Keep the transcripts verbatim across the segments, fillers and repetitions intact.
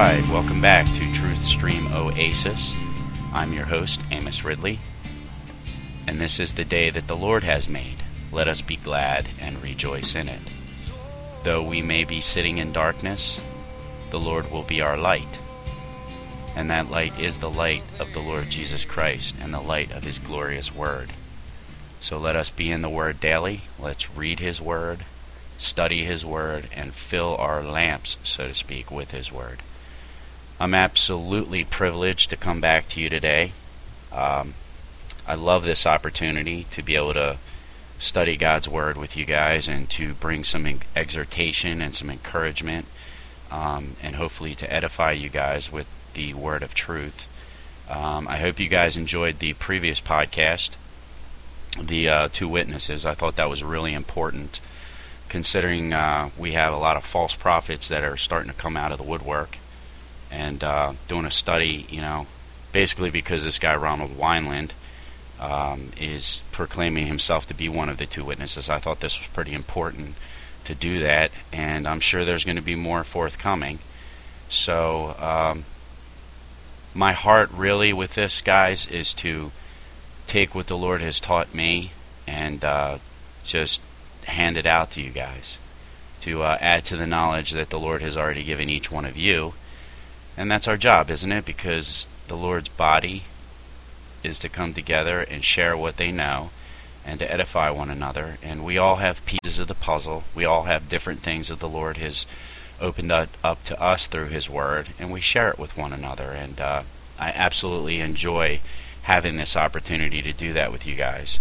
Alright, welcome back to Truth Stream Oasis. I'm your host, Amos Ridley, and this is the day that the Lord has made. Let us be glad and rejoice in it. Though we may be sitting in darkness, the Lord will be our light. And that light is the light of the Lord Jesus Christ and the light of His glorious Word. So let us be in the Word daily. Let's read His Word, study His Word, and fill our lamps, so to speak, with His Word. I'm absolutely privileged to come back to you today. Um, I love this opportunity to be able to study God's Word with you guys and to bring some exhortation and some encouragement, um, and hopefully to edify you guys with the Word of truth. Um, I hope you guys enjoyed the previous podcast, the uh, two witnesses. I thought that was really important, considering uh, we have a lot of false prophets that are starting to come out of the woodwork, and uh, doing a study, you know, basically because this guy Ronald Wineland um, is proclaiming himself to be one of the two witnesses. I thought this was pretty important to do that, and I'm sure there's going to be more forthcoming. So um, my heart really with this, guys, is to take what the Lord has taught me and uh, just hand it out to you guys, to uh, add to the knowledge that the Lord has already given each one of you. And that's our job, isn't it? Because the Lord's body is to come together and share what they know and to edify one another. And we all have pieces of the puzzle. We all have different things that the Lord has opened up, up to us through His Word, and we share it with one another. And uh, I absolutely enjoy having this opportunity to do that with you guys.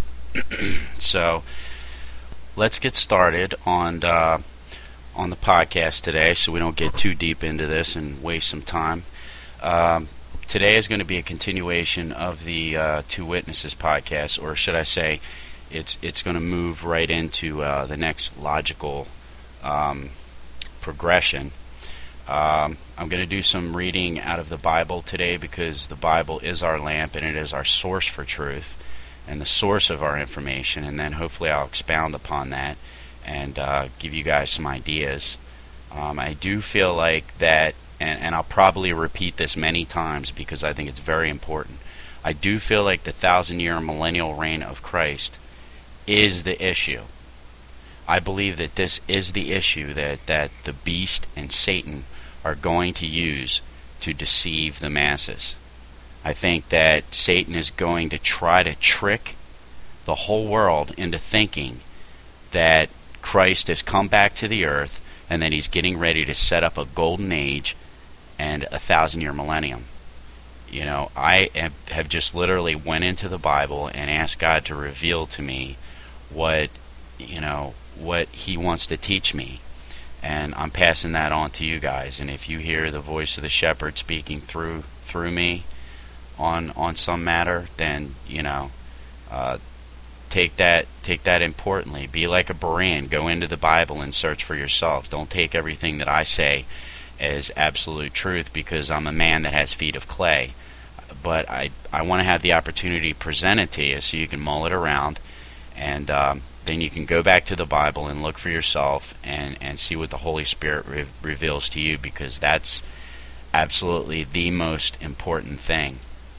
So let's get started on uh, on the podcast today, so we don't get too deep into this and waste some time. Um, today is going to be a continuation of the uh, Two Witnesses podcast, or should I say, it's it's going to move right into uh, the next logical um, progression. Um, I'm going to do some reading out of the Bible today, because the Bible is our lamp and it is our source for truth and the source of our information, and then hopefully I'll expound upon that and uh, give you guys some ideas. Um, I do feel like that, and, and I'll probably repeat this many times because I think it's very important. I do feel like the thousand-year millennial reign of Christ is the issue. I believe that this is the issue that, that the beast and Satan are going to use to deceive the masses. I think that Satan is going to try to trick the whole world into thinking that Christ has come back to the earth and that He's getting ready to set up a golden age and a thousand-year millennium. You know, I have just literally went into the Bible and asked God to reveal to me what, you know, what He wants to teach me. And I'm passing that on to you guys. And if you hear the voice of the shepherd speaking through through me on on some matter, then, you know, uh, take that take that importantly. Be like a Berean. Go into the Bible and search for yourself. Don't take everything that I say as absolute truth, because I'm a man that has feet of clay. But I I want to have the opportunity to present it to you so you can mull it around, and um, then you can go back to the Bible and look for yourself and, and see what the Holy Spirit re- reveals to you, because that's absolutely the most important thing.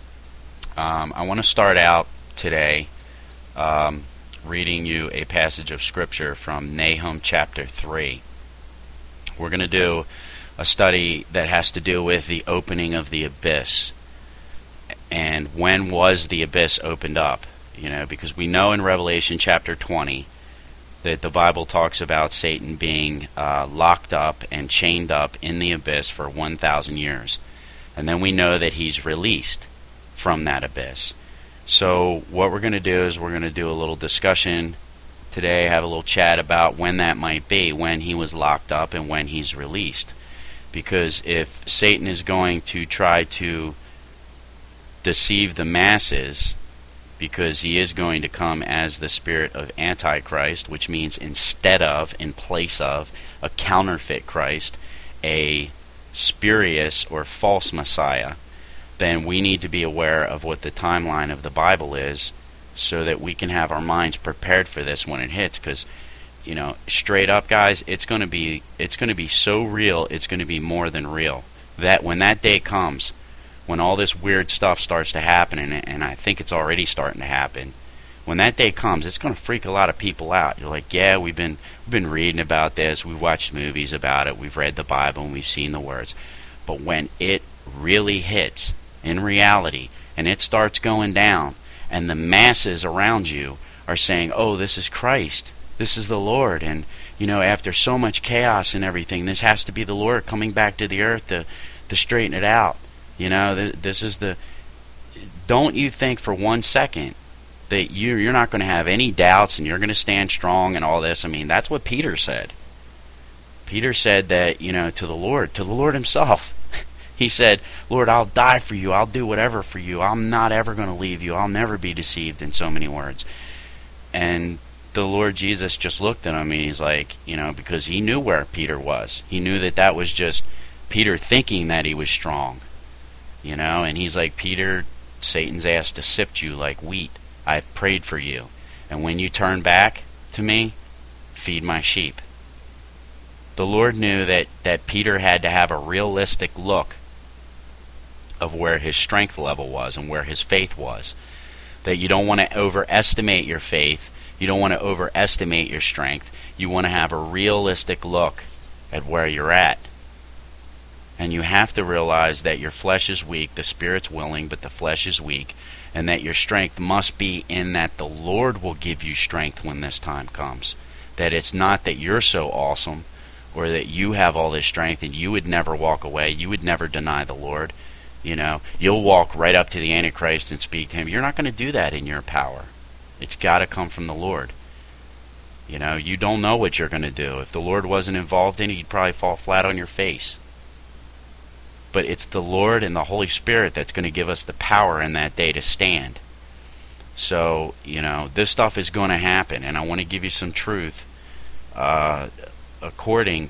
Um, I want to start out today um, reading you a passage of Scripture from Nahum chapter three. We're going to do a study that has to do with the opening of the abyss. And when was the abyss opened up? You know, because we know in Revelation chapter twenty that the Bible talks about Satan being uh, locked up and chained up in the abyss for one thousand years. And then we know that he's released from that abyss. So what we're going to do is we're going to do a little discussion today, have a little chat about when that might be, when he was locked up and when he's released. Because if Satan is going to try to deceive the masses, because he is going to come as the spirit of Antichrist, which means instead of, in place of, a counterfeit Christ, a spurious or false Messiah, then we need to be aware of what the timeline of the Bible is, so that we can have our minds prepared for this when it hits. Because, you know, straight up, guys, it's going to be it's going to be so real, it's going to be more than real. That when that day comes, when all this weird stuff starts to happen, and, and I think it's already starting to happen, when that day comes, it's going to freak a lot of people out. You're like, yeah, we've been we've been reading about this, we've watched movies about it, we've read the Bible, and we've seen the words. But when it really hits in reality, and it starts going down, and the masses around you are saying, oh, this is Christ, this is the Lord, and you know, after so much chaos and everything, this has to be the Lord coming back to the earth to to straighten it out. You know, th- this is the. Don't you think for one second that you you're not going to have any doubts and you're going to stand strong and all this? I mean, that's what Peter said. Peter said that, you know, to the Lord, to the Lord himself. He said, Lord, I'll die for you. I'll do whatever for you. I'm not ever going to leave you. I'll never be deceived, in so many words. And the Lord Jesus just looked at him, and he's like, you know, because he knew where Peter was. He knew that that was just Peter thinking that he was strong, you know, and he's like, Peter, Satan's asked to sift you like wheat. I've prayed for you. And when you turn back to me, feed my sheep. The Lord knew that, that Peter had to have a realistic look of where his strength level was and where his faith was. That you don't want to overestimate your faith. You don't want to overestimate your strength. You want to have a realistic look at where you're at. And you have to realize that your flesh is weak, the spirit's willing, but the flesh is weak, and that your strength must be in that the Lord will give you strength when this time comes. That it's not that you're so awesome, or that you have all this strength and you would never walk away, you would never deny the Lord. You know, you'll walk right up to the Antichrist and speak to him. You're not going to do that in your power. It's got to come from the Lord. You know, you don't know what you're going to do. If the Lord wasn't involved in it, you'd probably fall flat on your face. But it's the Lord and the Holy Spirit that's going to give us the power in that day to stand. So, you know, this stuff is going to happen, and I want to give you some truth uh, according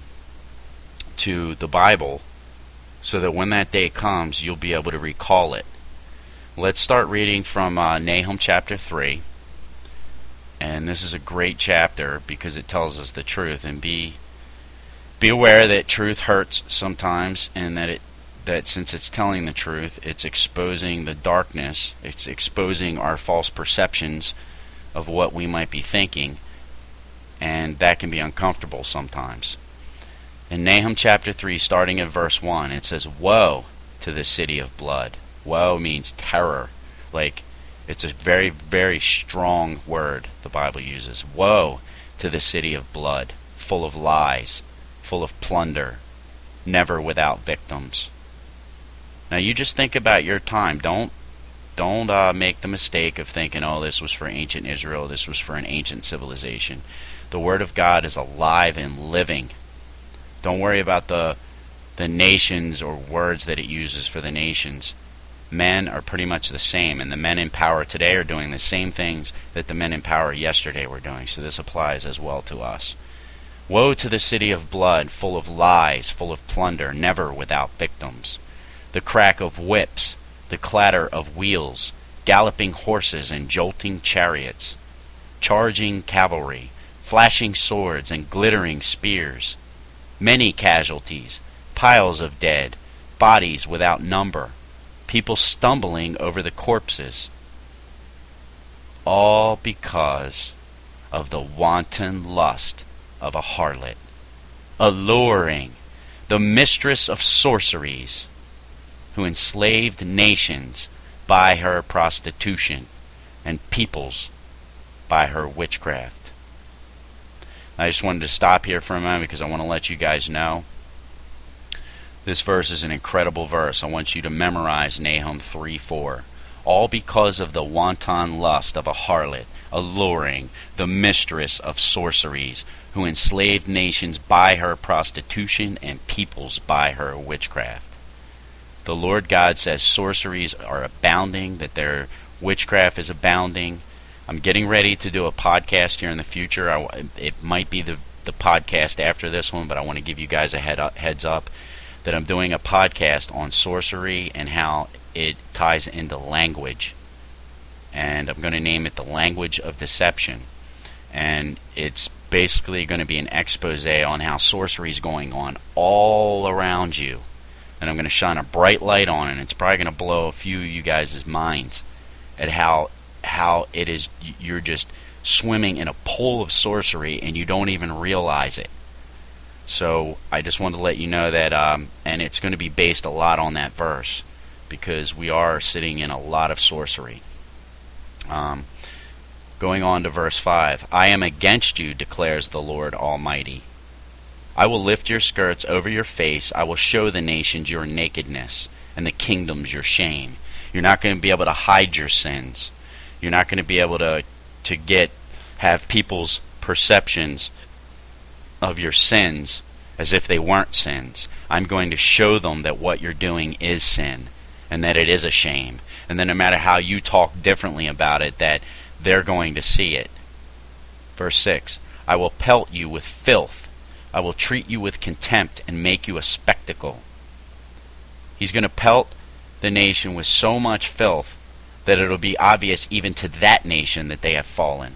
to the Bible, so that when that day comes, you'll be able to recall it. Let's start reading from uh, Nahum chapter three. And this is a great chapter because it tells us the truth. And be be aware that truth hurts sometimes, and that it that since it's telling the truth, it's exposing the darkness, it's exposing our false perceptions of what we might be thinking, and that can be uncomfortable sometimes. In Nahum chapter three, starting at verse one, it says, woe to the city of blood. Woe means terror. Like, it's a very, very strong word the Bible uses. Woe to the city of blood, full of lies, full of plunder, never without victims. Now you just think about your time. Don't don't uh, make the mistake of thinking, oh, this was for ancient Israel, this was for an ancient civilization. The Word of God is alive and living. Don't worry about the the nations or words that it uses for the nations. Men are pretty much the same, and the men in power today are doing the same things that the men in power yesterday were doing, so this applies as well to us. Woe to the city of blood, full of lies, full of plunder, never without victims. The crack of whips, the clatter of wheels, galloping horses and jolting chariots, charging cavalry, flashing swords and glittering spears, many casualties, piles of dead, bodies without number, people stumbling over the corpses, all because of the wanton lust of a harlot, alluring, the mistress of sorceries, who enslaved nations by her prostitution and peoples by her witchcraft. I just wanted to stop here for a moment because I want to let you guys know this verse is an incredible verse. I want you to memorize Nahum three four. All because of the wanton lust of a harlot, alluring, the mistress of sorceries, who enslaved nations by her prostitution and peoples by her witchcraft. The Lord God says sorceries are abounding, that their witchcraft is abounding. I'm getting ready to do a podcast here in the future. I, it might be the, the podcast after this one, but I want to give you guys a head up, heads up that I'm doing a podcast on sorcery and how it ties into language. And I'm going to name it The Language of Deception. And it's basically going to be an expose on how sorcery is going on all around you. and I'm going to shine a bright light on it, and it's probably going to blow a few of you guys' minds at how how it is you're just swimming in a pool of sorcery and you don't even realize it. So I just wanted to let you know that, um, and it's going to be based a lot on that verse, because we are sitting in a lot of sorcery. Um, going on to verse five. I am against you, declares the Lord Almighty. I will lift your skirts over your face. I will show the nations your nakedness and the kingdoms your shame. You're not going to be able to hide your sins. You're not going to be able to to get have people's perceptions of your sins as if they weren't sins. I'm going to show them that what you're doing is sin and that it is a shame. And then no matter how you talk differently about it, that they're going to see it. Verse six. I will pelt you with filth. I will treat you with contempt and make you a spectacle. He's going to pelt the nation with so much filth that it'll be obvious even to that nation that they have fallen.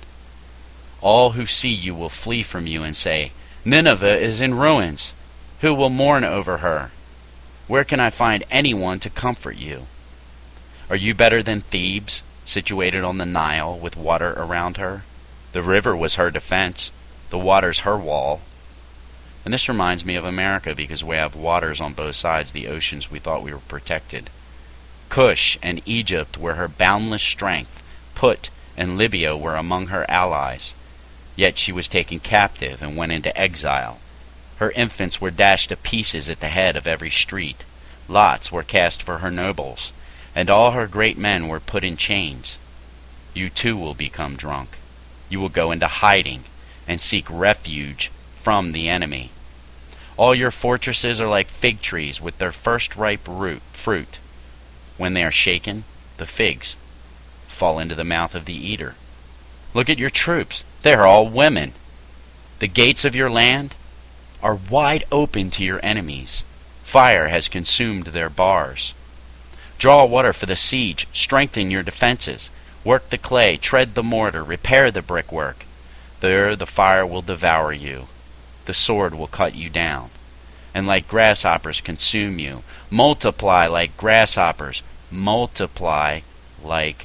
All who see you will flee from you and say, Nineveh is in ruins. Who will mourn over her? Where can I find anyone to comfort you? Are you better than Thebes, situated on the Nile with water around her? The river was her defense, the waters her wall. And this reminds me of America, because we have waters on both sides, the oceans. We thought we were protected. Cush and Egypt were her boundless strength. Put and Libya were among her allies. Yet she was taken captive and went into exile. Her infants were dashed to pieces at the head of every street. Lots were cast for her nobles, and all her great men were put in chains. You too will become drunk. You will go into hiding and seek refuge from the enemy. All your fortresses are like fig trees with their first ripe root, fruit. When they are shaken, the figs fall into the mouth of the eater. Look at your troops. They are all women. The gates of your land are wide open to your enemies. Fire has consumed their bars. Draw water for the siege. Strengthen your defenses. Work the clay. Tread the mortar. Repair the brickwork. There the fire will devour you. The sword will cut you down, and like grasshoppers consume you. Multiply like grasshoppers. Multiply like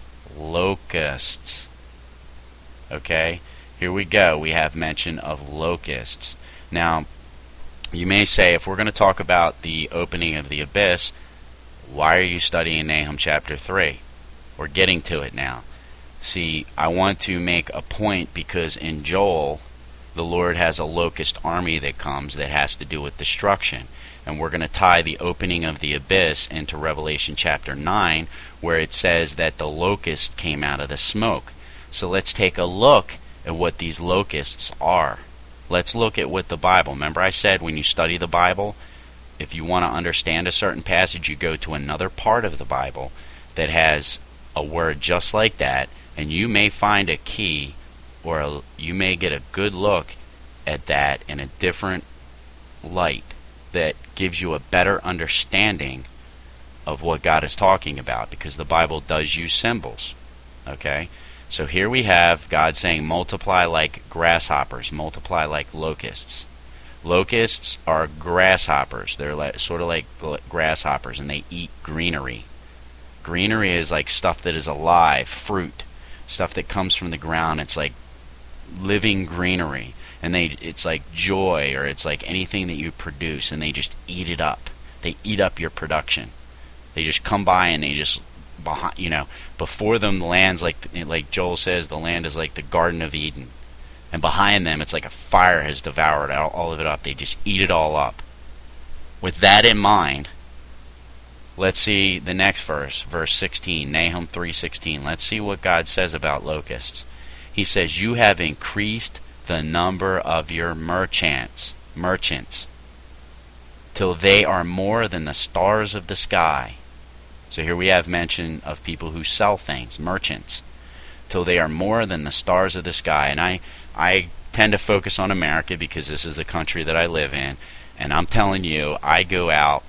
locusts. Okay? Here we go. We have mention of locusts. Now, you may say, if we're going to talk about the opening of the abyss, why are you studying Nahum chapter three? We're getting to it now. See, I want to make a point, because in Joel, the Lord has a locust army that comes that has to do with destruction. And we're going to tie the opening of the abyss into Revelation chapter nine, where it says that the locust came out of the smoke. So let's take a look at what these locusts are. Let's look at what the Bible. Remember I said when you study the Bible, if you want to understand a certain passage, you go to another part of the Bible that has a word just like that, and you may find a key, or a, you may get a good look at that in a different light that gives you a better understanding of what God is talking about, because the Bible does use symbols. Okay? So here we have God saying, multiply like grasshoppers, multiply like locusts. Locusts are grasshoppers. They're like, sort of like grasshoppers, and they eat greenery. Greenery is like stuff that is alive, fruit, stuff that comes from the ground. It's like living greenery, and they it's like joy, or it's like anything that you produce, and they just eat it up. They eat up your production. They just come by and they just behind, you know, before them the land's like like Joel says, the land is like the Garden of Eden, and behind them it's like a fire has devoured all, all of it up. They just eat it all up. With that in mind, let's see the next verse, verse sixteen, Nahum three sixteen. Let's see what God says about locusts. He says, you have increased the number of your merchants, merchants, till they are more than the stars of the sky. So here we have mention of people who sell things, merchants, till they are more than the stars of the sky. And I, I tend to focus on America because this is the country that I live in. And I'm telling you, I go out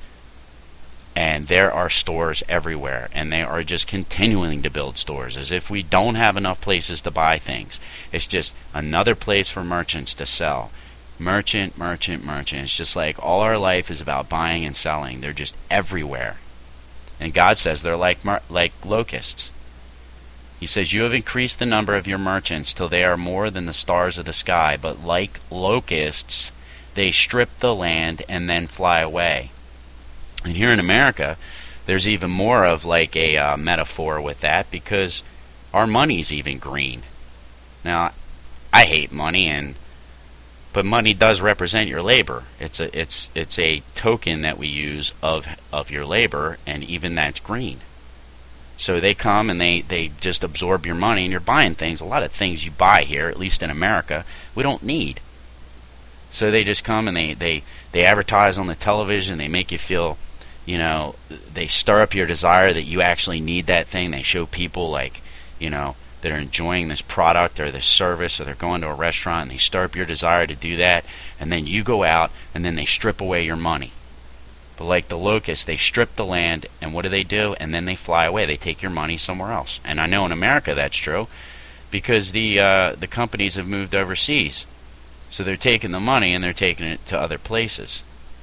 and there are stores everywhere, and they are just continuing to build stores as if we don't have enough places to buy things. It's just another place for merchants to sell. Merchant, merchant, merchant. It's just like all our life is about buying and selling. They're just everywhere. And God says they're like mer- like locusts. He says, you have increased the number of your merchants till they are more than the stars of the sky, but like locusts, they strip the land and then fly away. And here in America, there's even more of like a uh, metaphor with that, because our money's even green. Now, I hate money, and but money does represent your labor. It's a it's it's a token that we use of of your labor, and even that's green. So they come and they, they just absorb your money, and you're buying things. A lot of things you buy here, at least in America, we don't need. So they just come and they, they, they advertise on the television. They make you feel, you know, they stir up your desire that you actually need that thing. They show people like, you know, that are enjoying this product or this service, or they're going to a restaurant, and they stir up your desire to do that, and then you go out and then they strip away your money. But like the locusts, they strip the land, and what do they do? And then they fly away. They take your money somewhere else. And I know in America that's true, because the uh, the companies have moved overseas. So they're taking the money and they're taking it to other places.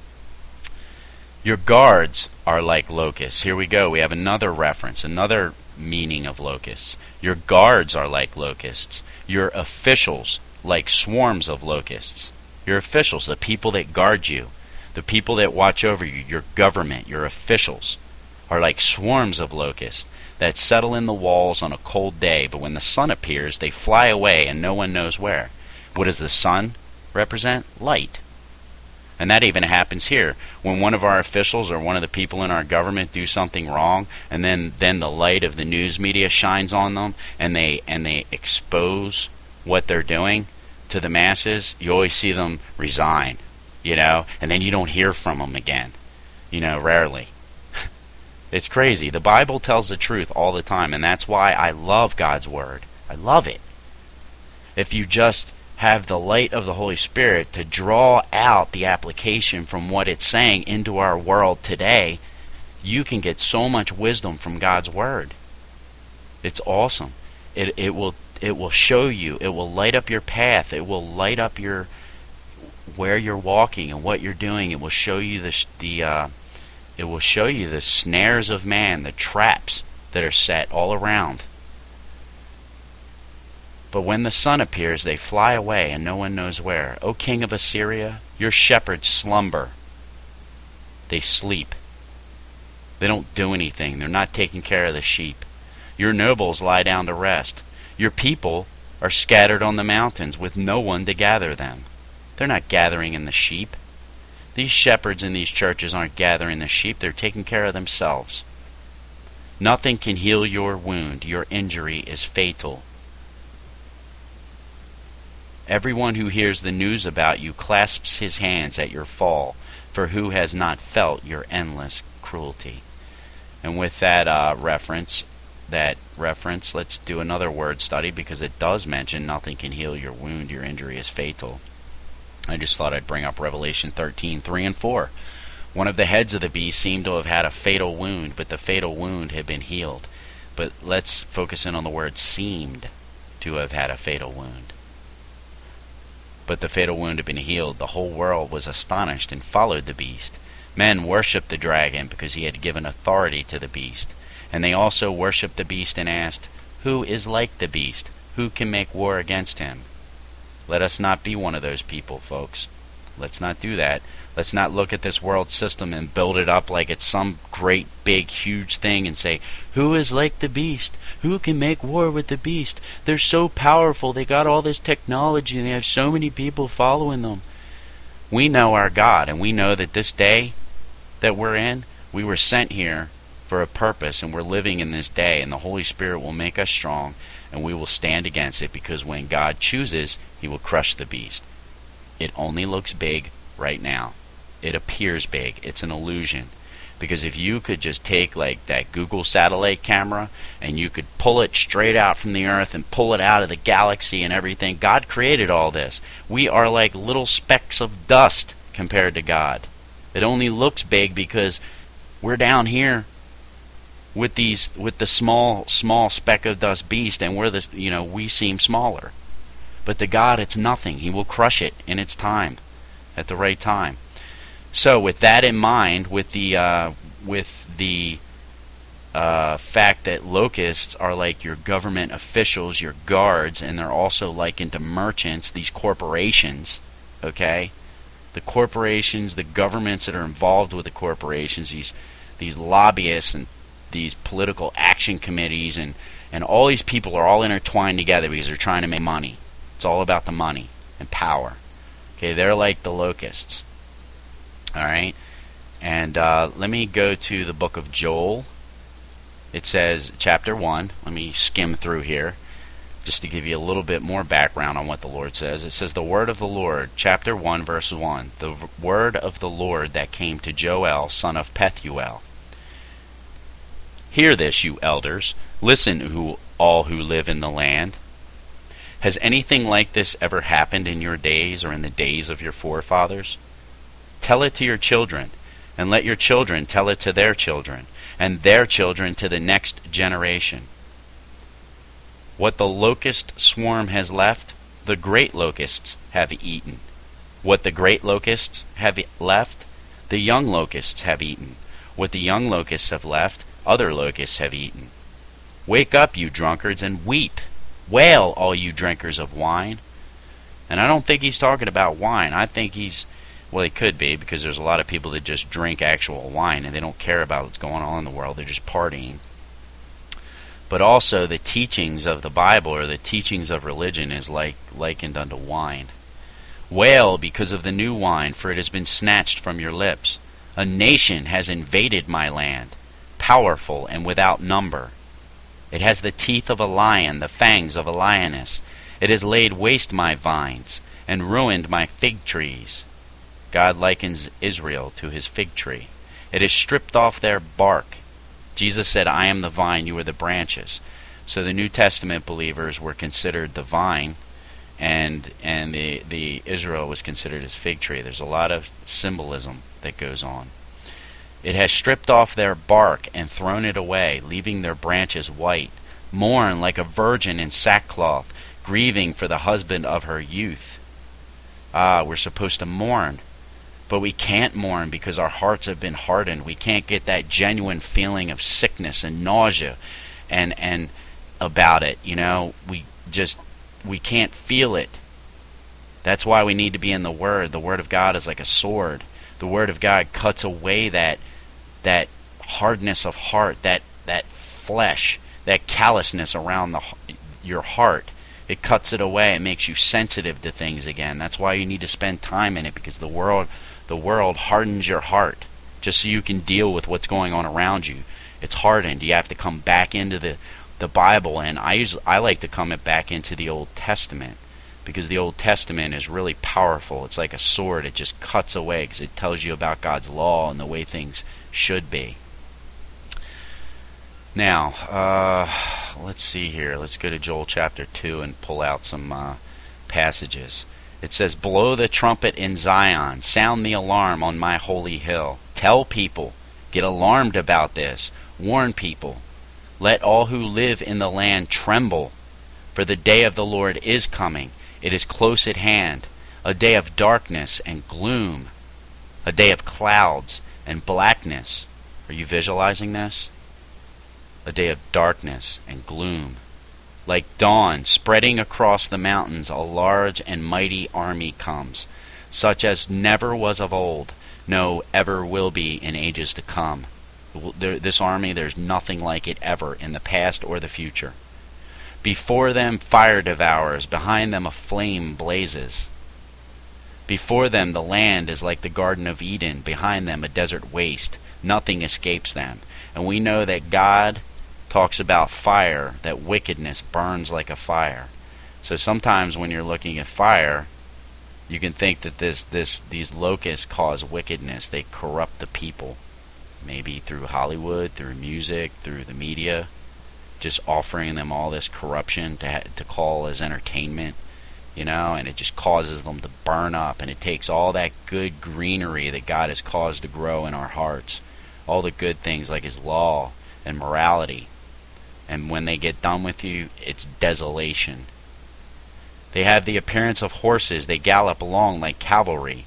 Your guards are like locusts. Here we go. We have another reference, another meaning of locusts. Your guards are like locusts. Your officials like swarms of locusts. Your officials, the people that guard you, the people that watch over you, your government, your officials, are like swarms of locusts that settle in the walls on a cold day, but when the sun appears, they fly away and no one knows where. What does the sun represent? Light. And that even happens here. When one of our officials or one of the people in our government do something wrong, and then, then the light of the news media shines on them, and they and they expose what they're doing to the masses, you always see them resign. You know, and then you don't hear from them again. You know, rarely. It's crazy. The Bible tells the truth all the time, and that's why I love God's Word. I love it. If you just have the light of the Holy Spirit to draw out the application from what it's saying into our world today, you can get so much wisdom from God's Word. It's awesome. It it will it will show you. It will light up your path. It will light up your where you're walking and what you're doing. It will show you the the uh, it will show you the snares of man, the traps that are set all around. But when the sun appears, they fly away, and no one knows where. O king of Assyria, your shepherds slumber. They sleep. They don't do anything. They're not taking care of the sheep. Your nobles lie down to rest. Your people are scattered on the mountains with no one to gather them. They're not gathering in the sheep. These shepherds in these churches aren't gathering the sheep. They're taking care of themselves. Nothing can heal your wound. Your injury is fatal. Everyone who hears the news about you clasps his hands at your fall, for who has not felt your endless cruelty? And with that uh, reference, that reference, let's do another word study, because it does mention nothing can heal your wound. Your injury is fatal. I just thought I'd bring up Revelation thirteen, three and four. One of the heads of the beast seemed to have had a fatal wound, but the fatal wound had been healed. But let's focus in on the word seemed to have had a fatal wound. But the fatal wound had been healed. The whole world was astonished and followed the beast. Men worshipped the dragon because he had given authority to the beast. And they also worshipped the beast and asked, who is like the beast? Who can make war against him? Let us not be one of those people, folks. Let's not do that. Let's not look at this world system and build it up like it's some great, big, huge thing and say, who is like the beast? Who can make war with the beast? They're so powerful. They got all this technology and they have so many people following them. We know our God, and we know that this day that we're in, we were sent here for a purpose, and we're living in this day, and the Holy Spirit will make us strong, and we will stand against it, because when God chooses, he will crush the beast. It only looks big right now. It appears big. It's an illusion. Because if you could just take like that Google satellite camera and you could pull it straight out from the earth and pull it out of the galaxy and everything, God created all this. We are like little specks of dust compared to God. It only looks big because we're down here with these with the small small speck of dust beast, and we're the you know we seem smaller. But to God it's nothing. He will crush it in its time. at the right time. So with that in mind, with the uh, with the uh, fact that locusts are like your government officials, your guards, and they're also likened to merchants, these corporations, okay? The corporations, the governments that are involved with the corporations, these these lobbyists and these political action committees, and, and all these people are all intertwined together because they're trying to make money. It's all about the money and power. Okay, they're like the locusts. All right, and uh, let me go to the book of Joel. It says, chapter one, let me skim through here, just to give you a little bit more background on what the Lord says. It says, the word of the Lord, chapter one, verse one, the v- word of the Lord that came to Joel, son of Pethuel. Hear this, you elders. Listen, who all who live in the land. Has anything like this ever happened in your days or in the days of your forefathers? Tell it to your children, and let your children tell it to their children, and their children to the next generation. What the locust swarm has left, the great locusts have eaten. What the great locusts have left, the young locusts have eaten. What the young locusts have left, other locusts have eaten. Wake up, you drunkards, and weep. Wail, all you drinkers of wine. And I don't think he's talking about wine. I think he's, well, he could be, because there's a lot of people that just drink actual wine and they don't care about what's going on in the world. They're just partying. But also the teachings of the Bible, or the teachings of religion, is like likened unto wine. Wail because of the new wine, for it has been snatched from your lips. A nation has invaded my land, powerful and without number. It has the teeth of a lion, the fangs of a lioness. It has laid waste my vines, and ruined my fig trees. God likens Israel to his fig tree. It has stripped off their bark. Jesus said, I am the vine, you are the branches. So the New Testament believers were considered the vine, and and the, the Israel was considered his fig tree. There's a lot of symbolism that goes on. It has stripped off their bark and thrown it away, leaving their branches white. Mourn like a virgin in sackcloth, grieving for the husband of her youth. Ah, we're supposed to mourn. But we can't mourn because our hearts have been hardened. We can't get that genuine feeling of sickness and nausea and and about it. You know, we just, we can't feel it. That's why we need to be in the Word. The Word of God is like a sword. The Word of God cuts away that that hardness of heart, that that flesh, that callousness around the your heart. It cuts it away. It makes you sensitive to things again. That's why you need to spend time in it, because the world the world hardens your heart just so you can deal with what's going on around you. It's hardened. You have to come back into the, the Bible, and I usually, I like to come it back into the Old Testament, because the Old Testament is really powerful. It's like a sword. It just cuts away because it tells you about God's law and the way things should be. Now, uh, let's see here. Let's go to Joel chapter two and pull out some uh, passages. It says, blow the trumpet in Zion, sound the alarm on my holy hill. Tell people, get alarmed about this, warn people. Let all who live in the land tremble, for the day of the Lord is coming. It is close at hand, a day of darkness and gloom, a day of clouds and blackness. Are you visualizing this? A day of darkness and gloom. Like dawn spreading across the mountains, a large and mighty army comes, such as never was of old, no, ever will be in ages to come. This army, there's nothing like it ever in the past or the future. Before them fire devours, behind them a flame blazes. Before them the land is like the Garden of Eden, behind them a desert waste. Nothing escapes them. And we know that God talks about fire, that wickedness burns like a fire. So sometimes when you're looking at fire, you can think that this this these locusts cause wickedness. They corrupt the people, maybe through Hollywood, through music, through the media, just offering them all this corruption to ha- to call as entertainment, you know, and it just causes them to burn up, and it takes all that good greenery that God has caused to grow in our hearts, all the good things like His law and morality. And when they get done with you, it's desolation. They have the appearance of horses. They gallop along like cavalry.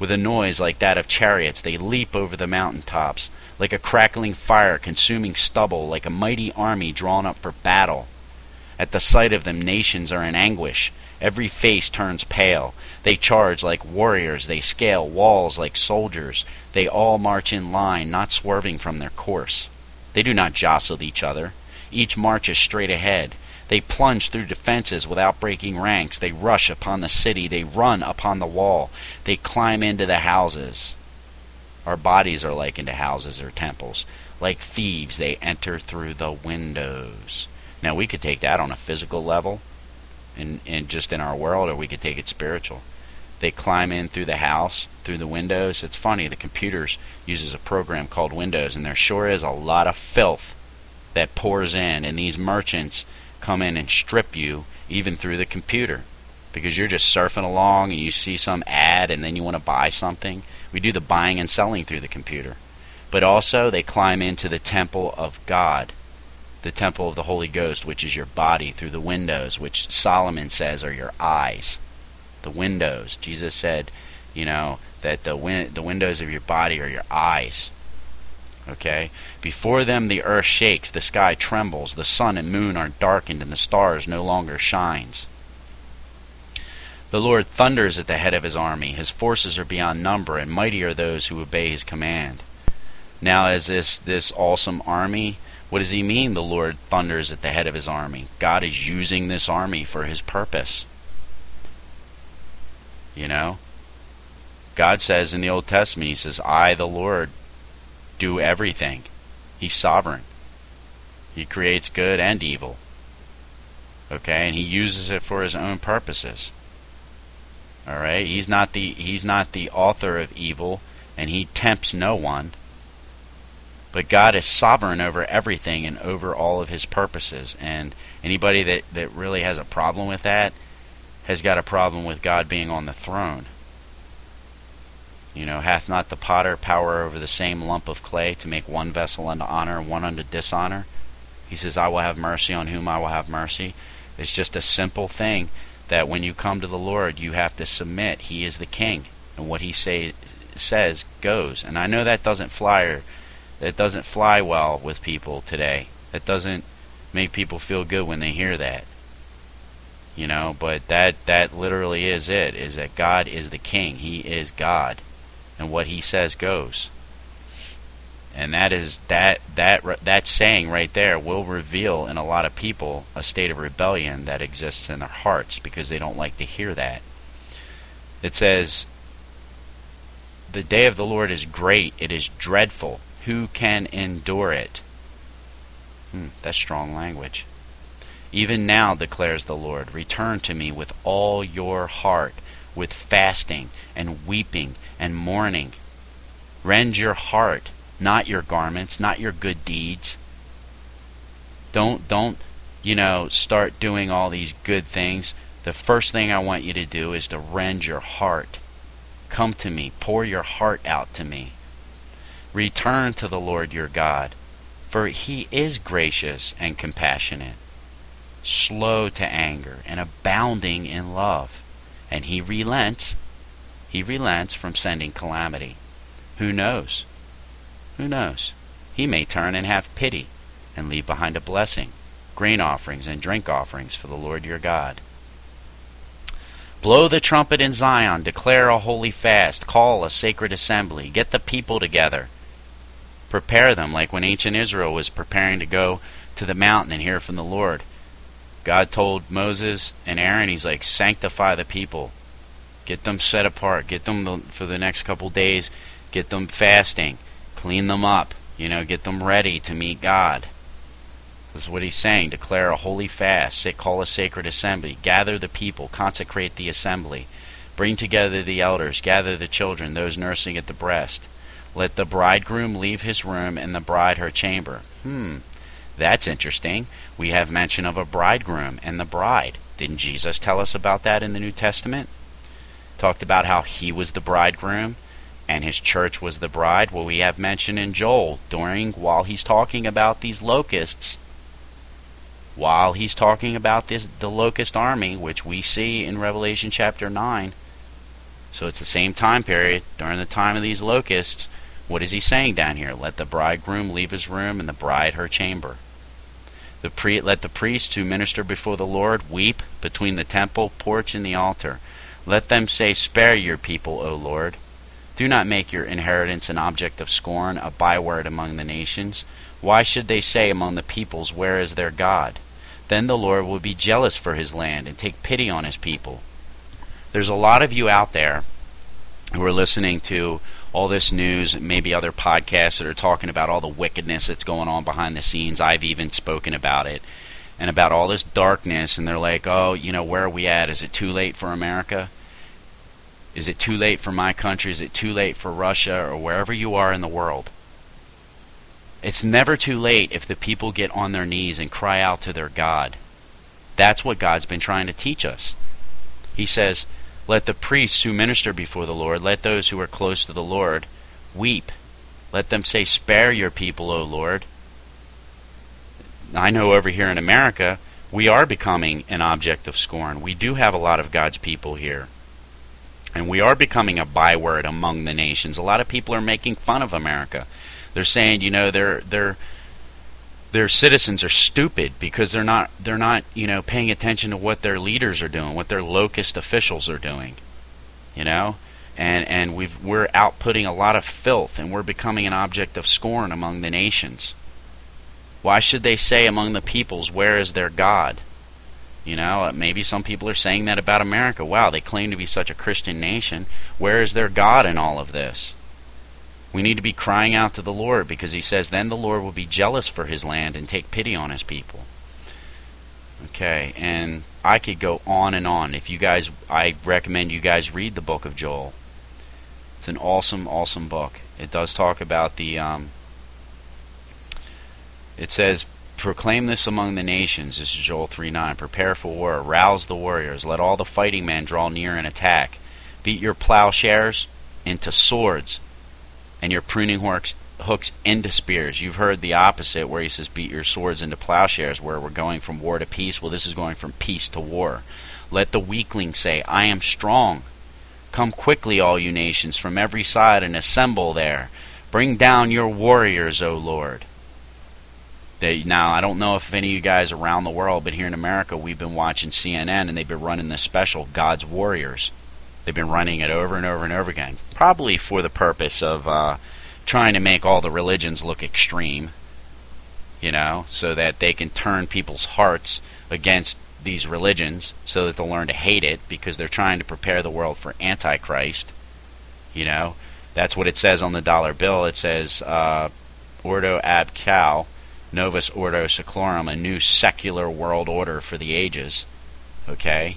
With a noise like that of chariots, they leap over the mountain tops, like a crackling fire consuming stubble, like a mighty army drawn up for battle. At the sight of them, nations are in anguish. Every face turns pale. They charge like warriors. They scale walls like soldiers. They all march in line, not swerving from their course. They do not jostle each other. Each marches straight ahead. They plunge through defenses without breaking ranks. They rush upon the city. They run upon the wall. They climb into the houses. Our bodies are likened to houses or temples. Like thieves, they enter through the windows. Now, we could take that on a physical level, and, and just in our world, or we could take it spiritual. They climb in through the house, through the windows. It's funny, the computers uses a program called Windows, and there sure is a lot of filth that pours in, and these merchants come in and strip you even through the computer, because you're just surfing along and you see some ad and then you want to buy something. We do the buying and selling through the computer. But also they climb into the temple of God, the temple of the Holy Ghost, which is your body, through the windows, which Solomon says are your eyes. The windows. Jesus said, you know, that the win- the windows of your body are your eyes. Okay? Before them the earth shakes, the sky trembles, the sun and moon are darkened, and the stars no longer shines. The Lord thunders at the head of his army. His forces are beyond number, and mighty are those who obey his command. Now, as this, this awesome army, what does he mean, the Lord thunders at the head of his army? God is using this army for his purpose. You know? God says in the Old Testament, he says, I, the Lord, do everything. He's sovereign. He creates good and evil. Okay? And he uses it for his own purposes. All right? He's not the he's not the author of evil, and he tempts no one. But God is sovereign over everything and over all of his purposes. And anybody that, that really has a problem with that has got a problem with God being on the throne. You know, hath not the potter power over the same lump of clay to make one vessel unto honor and one unto dishonor? He says, I will have mercy on whom I will have mercy. It's just a simple thing that when you come to the Lord, you have to submit. He is the king, and what he say, says goes. And I know that doesn't fly or that doesn't fly well with people today. That doesn't make people feel good when they hear that. You know, but that that literally is it, is that God is the king. He is God. And what he says goes. And that is that that that saying right there will reveal in a lot of people a state of rebellion that exists in their hearts, because they don't like to hear that. It says, the day of the Lord is great, it is dreadful. Who can endure it? Hmm, that's strong language. Even now, declares the Lord, return to me with all your heart, with fasting and weeping and mourning. Rend your heart, not your garments, not your good deeds. Don't, don't, you know, start doing all these good things. The first thing I want you to do is to rend your heart. Come to me, pour your heart out to me. Return to the Lord your God, for he is gracious and compassionate, slow to anger and abounding in love, and he relents, he relents from sending calamity. Who knows? Who knows? He may turn and have pity and leave behind a blessing, grain offerings and drink offerings for the Lord your God. Blow the trumpet in Zion, declare a holy fast, call a sacred assembly, get the people together. Prepare them like when ancient Israel was preparing to go to the mountain and hear from the Lord. God told Moses and Aaron, he's like, sanctify the people. Get them set apart. Get them for the next couple days. Get them fasting. Clean them up. You know, get them ready to meet God. This is what he's saying. Declare a holy fast. Call a sacred assembly. Gather the people. Consecrate the assembly. Bring together the elders. Gather the children, those nursing at the breast. Let the bridegroom leave his room and the bride her chamber. Hmm, that's interesting. We have mention of a bridegroom and the bride. Didn't Jesus tell us about that in the New Testament? Talked about how he was the bridegroom and his church was the bride. Well, we have mention in Joel during, while he's talking about these locusts, while he's talking about this, the locust army, which we see in Revelation chapter nine, So it's the same time period during the time of these locusts. What is he saying down here? Let the bridegroom leave his room and the bride her chamber. The pre- let the priests who minister before the Lord weep between the temple porch and the altar. Let them say, spare your people, O Lord. Do not make your inheritance an object of scorn, a byword among the nations. Why should they say among the peoples, where is their God? Then the Lord will be jealous for his land and take pity on his people. There's a lot of you out there who are listening to all this news, maybe other podcasts that are talking about all the wickedness that's going on behind the scenes. I've even spoken about it, and about all this darkness, and they're like, oh, you know, where are we at? Is it too late for America? Is it too late for my country? Is it too late for Russia or wherever you are in the world? It's never too late if the people get on their knees and cry out to their God. That's what God's been trying to teach us. He says, let the priests who minister before the Lord, let those who are close to the Lord, weep. Let them say, spare your people, O Lord. I know over here in America, we are becoming an object of scorn. We do have a lot of God's people here. And we are becoming a byword among the nations. A lot of people are making fun of America. They're saying, you know, their their their citizens are stupid because they're not they're not, you know, paying attention to what their leaders are doing, what their locust officials are doing. You know? And and we've we're outputting a lot of filth, and we're becoming an object of scorn among the nations. Why should they say among the peoples, where is their God? You know, maybe some people are saying that about America. Wow, they claim to be such a Christian nation. Where is their God in all of this? We need to be crying out to the Lord, because he says, then the Lord will be jealous for his land and take pity on his people. Okay, and I could go on and on. If you guys, I recommend you guys read the book of Joel. It's an awesome, awesome book. It does talk about the, um, it says, proclaim this among the nations. This is Joel three nine. Prepare for war. Rouse the warriors. Let all the fighting men draw near and attack. Beat your plowshares into swords and your pruning hooks, hooks into spears. You've heard the opposite, where he says beat your swords into plowshares, where we're going from war to peace. Well, this is going from peace to war. Let the weakling say, I am strong. Come quickly, all you nations, from every side, and assemble there. Bring down your warriors, O Lord. They, now, I don't know if any of you guys around the world, but here in America, we've been watching C N N, and they've been running this special, God's Warriors. They've been running it over and over and over again, probably for the purpose of uh, trying to make all the religions look extreme, you know, so that they can turn people's hearts against these religions, so that they'll learn to hate it, because they're trying to prepare the world for Antichrist. You know, that's what it says on the dollar bill. It says, uh, Ordo ab cal, Novus Ordo Seclorum, a new secular world order for the ages. Okay?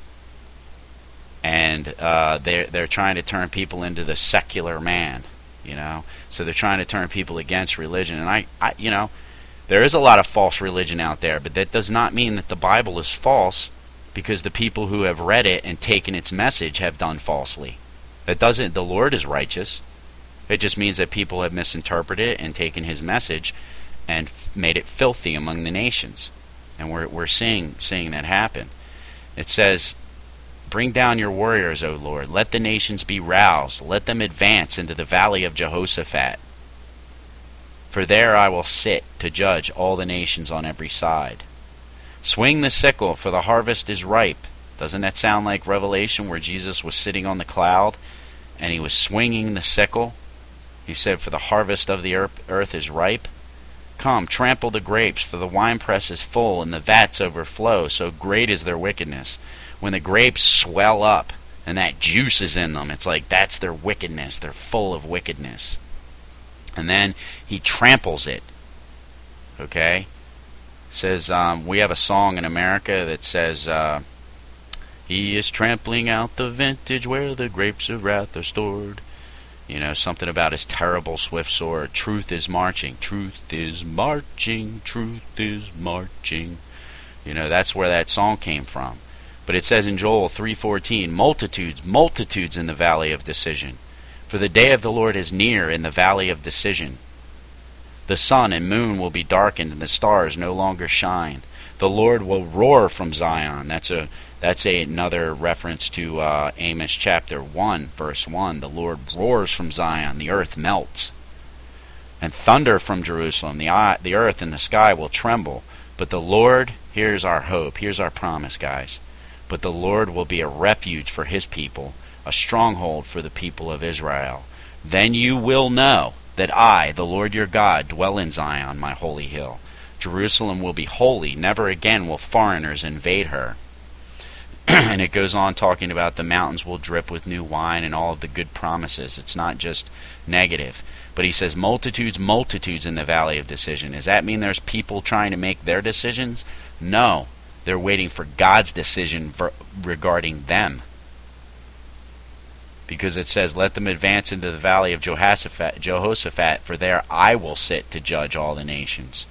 And uh, they're, they're trying to turn people into the secular man, you know? So they're trying to turn people against religion. And I, I, you know, there is a lot of false religion out there, but that does not mean that the Bible is false, because the people who have read it and taken its message have done falsely. That doesn't, the Lord is righteous. It just means that people have misinterpreted it and taken his message and made it filthy among the nations. And we're we're seeing seeing that happen. It says, bring down your warriors, O Lord. Let the nations be roused. Let them advance into the valley of Jehoshaphat. For there I will sit to judge all the nations on every side. Swing the sickle, for the harvest is ripe. Doesn't that sound like Revelation, where Jesus was sitting on the cloud and he was swinging the sickle? He said, for the harvest of the earth is ripe. Come, trample the grapes, for the winepress is full, and the vats overflow, so great is their wickedness. When the grapes swell up, and that juice is in them, it's like that's their wickedness. They're full of wickedness. And then he tramples it. Okay? Says, um, we have a song in America that says, uh, he is trampling out the vintage where the grapes of wrath are stored. You know, something about his terrible swift sword. Truth is marching. Truth is marching. Truth is marching. You know, that's where that song came from. But it says in Joel three fourteen, multitudes, multitudes in the valley of decision. For the day of the Lord is near in the valley of decision. The sun and moon will be darkened, and the stars no longer shine. The Lord will roar from Zion. That's a That's a, another reference to uh, Amos chapter one, verse one. The Lord roars from Zion, the earth melts. And thunder from Jerusalem, the, eye, the earth and the sky will tremble. But the Lord, here's our hope, here's our promise, guys. But the Lord will be a refuge for his people, a stronghold for the people of Israel. Then you will know that I, the Lord your God, dwell in Zion, my holy hill. Jerusalem will be holy. Never again will foreigners invade her. And it goes on talking about the mountains will drip with new wine and all of the good promises. It's not just negative. But he says multitudes, multitudes in the valley of decision. Does that mean there's people trying to make their decisions? No. They're waiting for God's decision for, regarding them. Because it says, let them advance into the valley of Jehoshaphat, Jehoshaphat, for there I will sit to judge all the nations.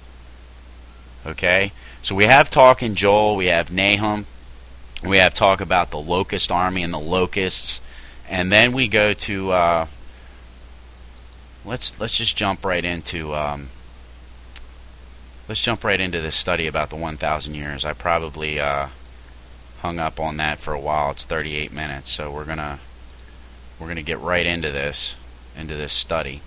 Okay? So we have talk in Joel, we have Nahum, we have talk about the locust army and the locusts, and then we go to, uh, let's let's just jump right into, um, let's jump right into this study about the one thousand years. I probably uh, hung up on that for a while. It's thirty-eight minutes, so we're gonna we're gonna get right into this, into this study,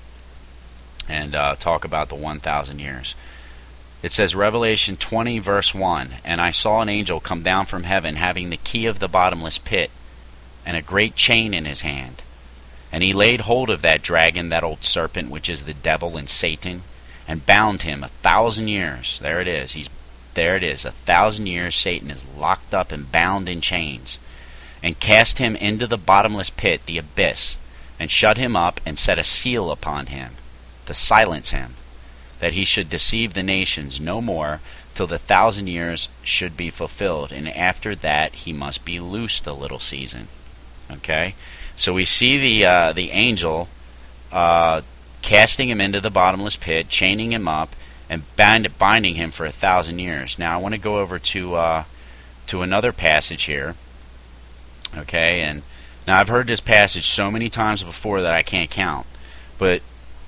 and uh, talk about the one thousand years. It says, Revelation twenty, verse one, And I saw an angel come down from heaven, having the key of the bottomless pit, and a great chain in his hand. And he laid hold of that dragon, that old serpent, which is the devil and Satan, and bound him a thousand years. There it is. He's there it is. A thousand years Satan is locked up and bound in chains. And cast him into the bottomless pit, the abyss, and shut him up, and set a seal upon him, to silence him, that he should deceive the nations no more, till the thousand years should be fulfilled, and after that he must be loosed a little season. Okay? So we see the uh, the angel uh, casting him into the bottomless pit, chaining him up, and bind, binding him for a thousand years. Now I want to go over to uh, to another passage here. Okay, and now I've heard this passage so many times before that I can't count, but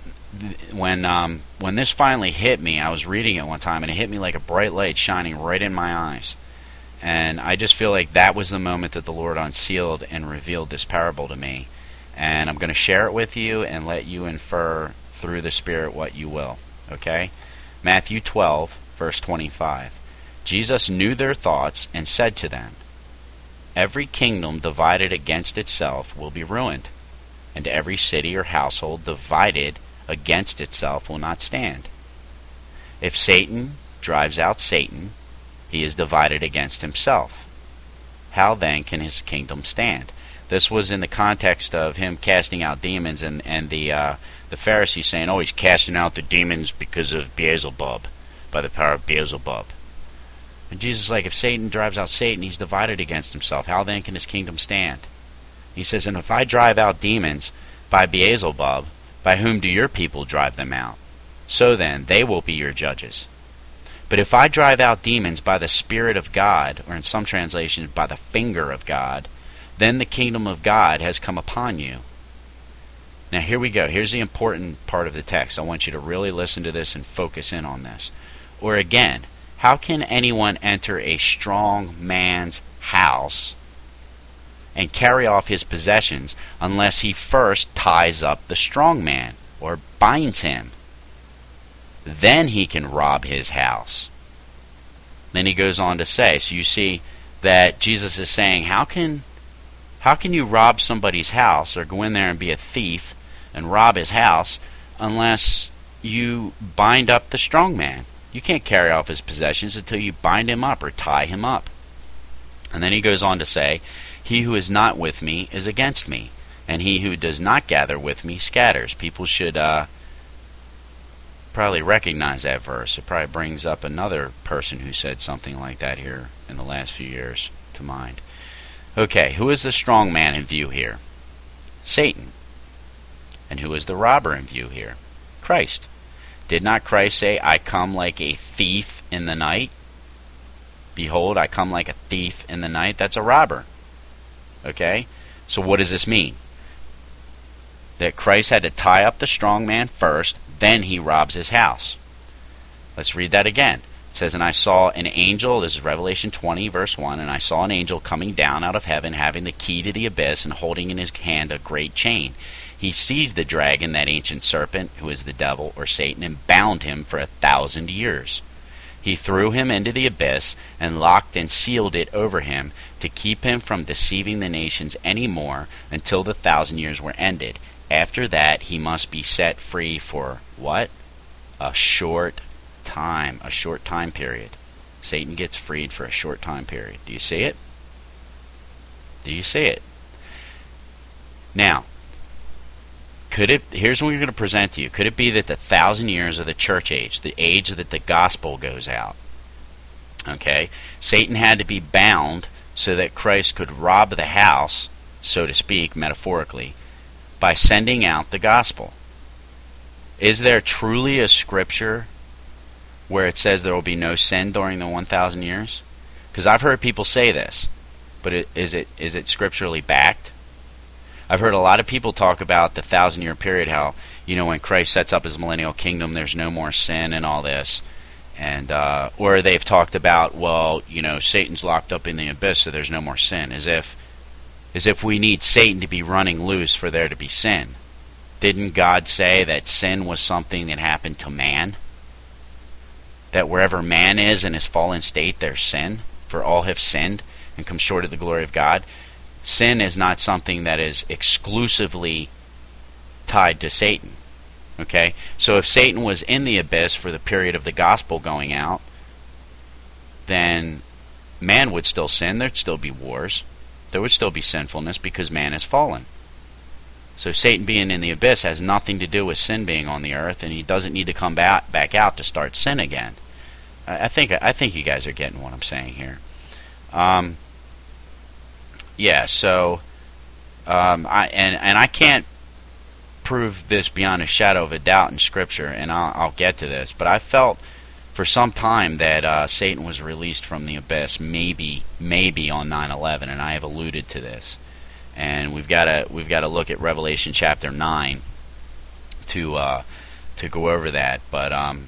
when um, when this finally hit me, I was reading it one time, and it hit me like a bright light shining right in my eyes. And I just feel like that was the moment that the Lord unsealed and revealed this parable to me. And I'm going to share it with you and let you infer through the Spirit what you will. Okay? Matthew twelve, verse twenty-five. Jesus knew their thoughts and said to them, Every kingdom divided against itself will be ruined, and every city or household divided against itself will not stand. If Satan drives out Satan, he is divided against himself. How then can his kingdom stand? This was in the context of him casting out demons, and, and the uh, the Pharisees saying, oh, he's casting out the demons because of Beelzebub, by the power of Beelzebub. And Jesus is like, if Satan drives out Satan, he's divided against himself. How then can his kingdom stand? He says, and if I drive out demons by Beelzebub, by whom do your people drive them out? So then, they will be your judges. But if I drive out demons by the Spirit of God, or in some translations, by the finger of God, then the kingdom of God has come upon you. Now here we go. Here's the important part of the text. I want you to really listen to this and focus in on this. Or again, how can anyone enter a strong man's house and carry off his possessions unless he first ties up the strong man or binds him? Then he can rob his house. Then he goes on to say, so you see that Jesus is saying, how can how can you rob somebody's house or go in there and be a thief and rob his house unless you bind up the strong man? You can't carry off his possessions until you bind him up or tie him up. And then he goes on to say, he who is not with me is against me, and he who does not gather with me scatters. People should uh, probably recognize that verse. It probably brings up another person who said something like that here in the last few years to mind. Okay, who is the strong man in view here? Satan. And who is the robber in view here? Christ. Did not Christ say, I come like a thief in the night? Behold, I come like a thief in the night. That's a robber. Okay? So what does this mean? That Christ had to tie up the strong man first, then he robs his house. Let's read that again. It says, and I saw an angel, this is Revelation twenty, verse one, and I saw an angel coming down out of heaven, having the key to the abyss, and holding in his hand a great chain. He seized the dragon, that ancient serpent, who is the devil, or Satan, and bound him for a thousand years. He threw him into the abyss, and locked and sealed it over him, to keep him from deceiving the nations any more, until the thousand years were ended. After that, he must be set free for, what? A short time, a short time period. Satan gets freed for a short time period. Do you see it? Do you see it? Now, could it, here's what we're going to present to you. Could it be that the thousand years of the church age, the age that the gospel goes out, okay, Satan had to be bound so that Christ could rob the house, so to speak, metaphorically, by sending out the gospel? Is there truly a scripture where it says there will be no sin during the one thousand years? Because I've heard people say this, but it, is it is it scripturally backed? I've heard a lot of people talk about the thousand year period, how, you know, when Christ sets up his millennial kingdom, there's no more sin and all this. And uh, or they've talked about, well, you know, Satan's locked up in the abyss, so there's no more sin, as if as if we need Satan to be running loose for there to be sin. Didn't God say that sin was something that happened to man? That wherever man is in his fallen state, there's sin, for all have sinned and come short of the glory of God. Sin is not something that is exclusively tied to Satan. Okay? So if Satan was in the abyss for the period of the gospel going out, then man would still sin. There'd still be wars. There would still be sinfulness because man is fallen. So Satan being in the abyss has nothing to do with sin being on the earth, and he doesn't need to come back back out to start sin again. I, I think I think you guys are getting what I'm saying here. Um, yeah. So, um, I and and I can't prove this beyond a shadow of a doubt in Scripture, and I'll, I'll get to this. But I felt for some time that uh, Satan was released from the abyss, maybe maybe on nine eleven, and I have alluded to this. And we've got to we've got to look at Revelation chapter nine to uh, to go over that. But um,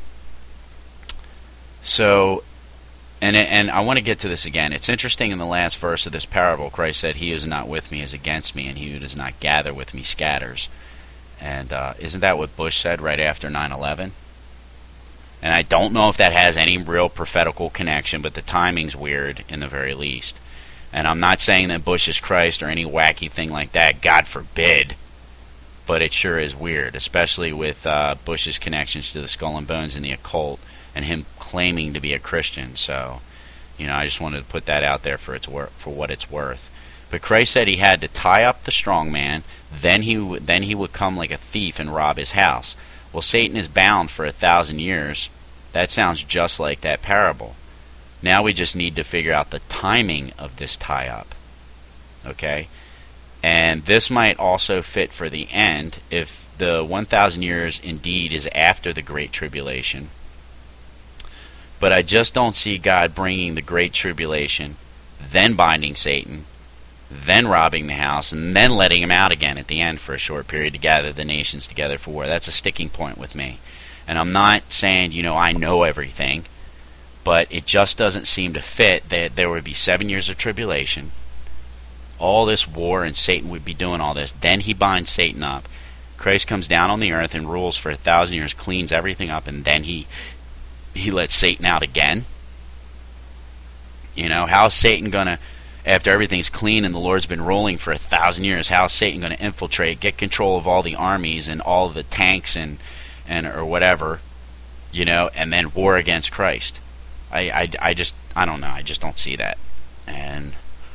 so and and I want to get to this again. It's interesting, in the last verse of this parable, Christ said, "He who is not with me is against me, and he who does not gather with me scatters." And uh, isn't that what Bush said right after nine eleven? And I don't know if that has any real prophetical connection, but the timing's weird in the very least. And I'm not saying that Bush is Christ or any wacky thing like that, God forbid, but it sure is weird, especially with uh, Bush's connections to the Skull and Bones and the occult, and him claiming to be a Christian. So, you know, I just wanted to put that out there for its wor- for what it's worth. But Christ said he had to tie up the strong man, then he w- then he would come like a thief and rob his house. Well, Satan is bound for a thousand years. That sounds just like that parable. Now we just need to figure out the timing of this tie-up. Okay? And this might also fit for the end if the one thousand years indeed is after the Great Tribulation. But I just don't see God bringing the Great Tribulation, then binding Satan, then robbing the house, and then letting him out again at the end for a short period to gather the nations together for war. That's a sticking point with me. And I'm not saying, you know, I know everything, but it just doesn't seem to fit that there would be seven years of tribulation, all this war, and Satan would be doing all this. Then he binds Satan up. Christ comes down on the earth and rules for a thousand years, cleans everything up, and then he he lets Satan out again. You know, how is Satan going to, after everything's clean and the Lord's been ruling for a thousand years, how is Satan going to infiltrate, get control of all the armies and all the tanks and, and or whatever, you know, and then war against Christ? I, I, I just, I don't know. I just don't see that. And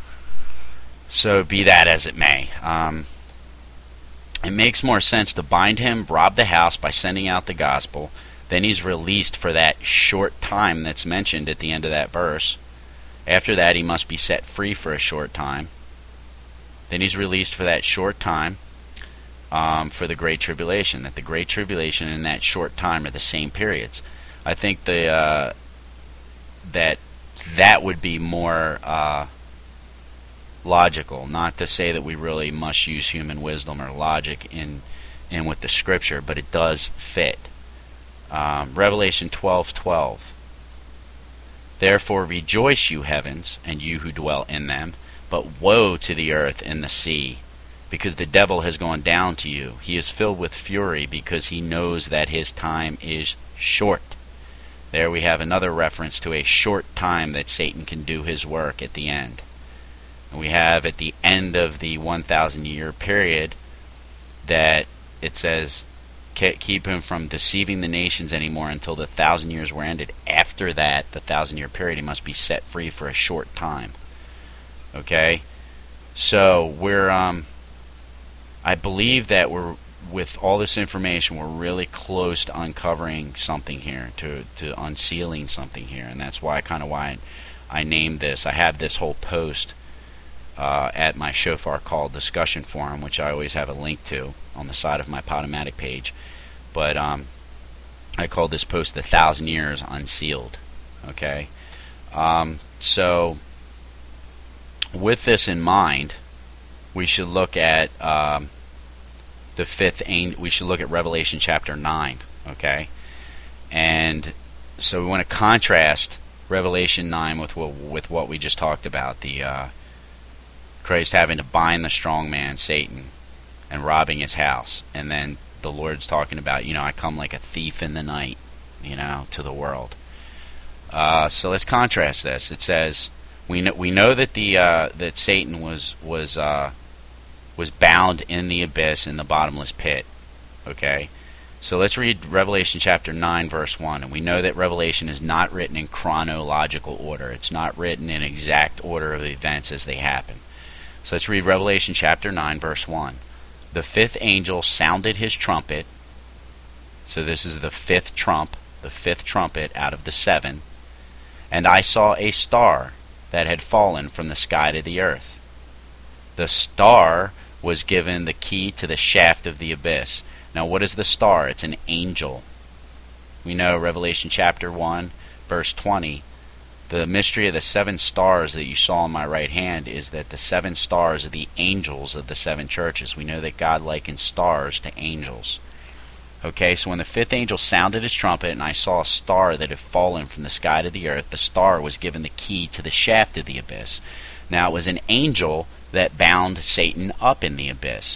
so be that as it may. Um, it makes more sense to bind him, rob the house by sending out the gospel. Then he's released for that short time that's mentioned at the end of that verse. After that, he must be set free for a short time. Then he's released for that short time um, for the Great Tribulation. That the Great Tribulation and that short time are the same periods. I think the... Uh, that that would be more uh, logical, not to say that we really must use human wisdom or logic in in with the Scripture, but it does fit. Um, Revelation twelve twelve Therefore rejoice, you heavens, and you who dwell in them. But woe to the earth and the sea, because the devil has gone down to you. He is filled with fury, because he knows that his time is short. There we have another reference to a short time that Satan can do his work at the end. And we have at the end of the one thousand year period that it says, keep him from deceiving the nations anymore until the thousand years were ended. After that, the thousand year period, he must be set free for a short time. Okay? So we're, um, I believe that we're, with all this information, we're really close to uncovering something here, to, to unsealing something here. And that's why, kind of why I, I named this. I have this whole post uh, at my Shofar Call discussion forum, which I always have a link to on the side of my Podomatic page. But um, I called this post The Thousand Years Unsealed. Okay? Um, so, with this in mind, we should look at um, the fifth angel. We should look at Revelation chapter nine. Okay? And so we want to contrast Revelation nine with what, with what we just talked about. The uh, Christ having to bind the strong man, Satan, and robbing his house. And then the Lord's talking about, you know, I come like a thief in the night, you know, to the world. Uh, so let's contrast this. It says, we know, we know that the uh, that Satan was was uh, was bound in the abyss, in the bottomless pit. Okay? So let's read Revelation chapter nine, verse one. And we know that Revelation is not written in chronological order. It's not written in exact order of events as they happen. So let's read Revelation chapter nine, verse one. The fifth angel sounded his trumpet. So this is the fifth trump, the fifth trumpet out of the seven. And I saw a star that had fallen from the sky to the earth. The star was given the key to the shaft of the abyss. Now what is the star? It's an angel. We know Revelation chapter one, verse twenty. The mystery of the seven stars that you saw on my right hand is that the seven stars are the angels of the seven churches. We know that God likens stars to angels. Okay, so when the fifth angel sounded his trumpet, and I saw a star that had fallen from the sky to the earth, the star was given the key to the shaft of the abyss. Now it was an angel that bound Satan up in the abyss.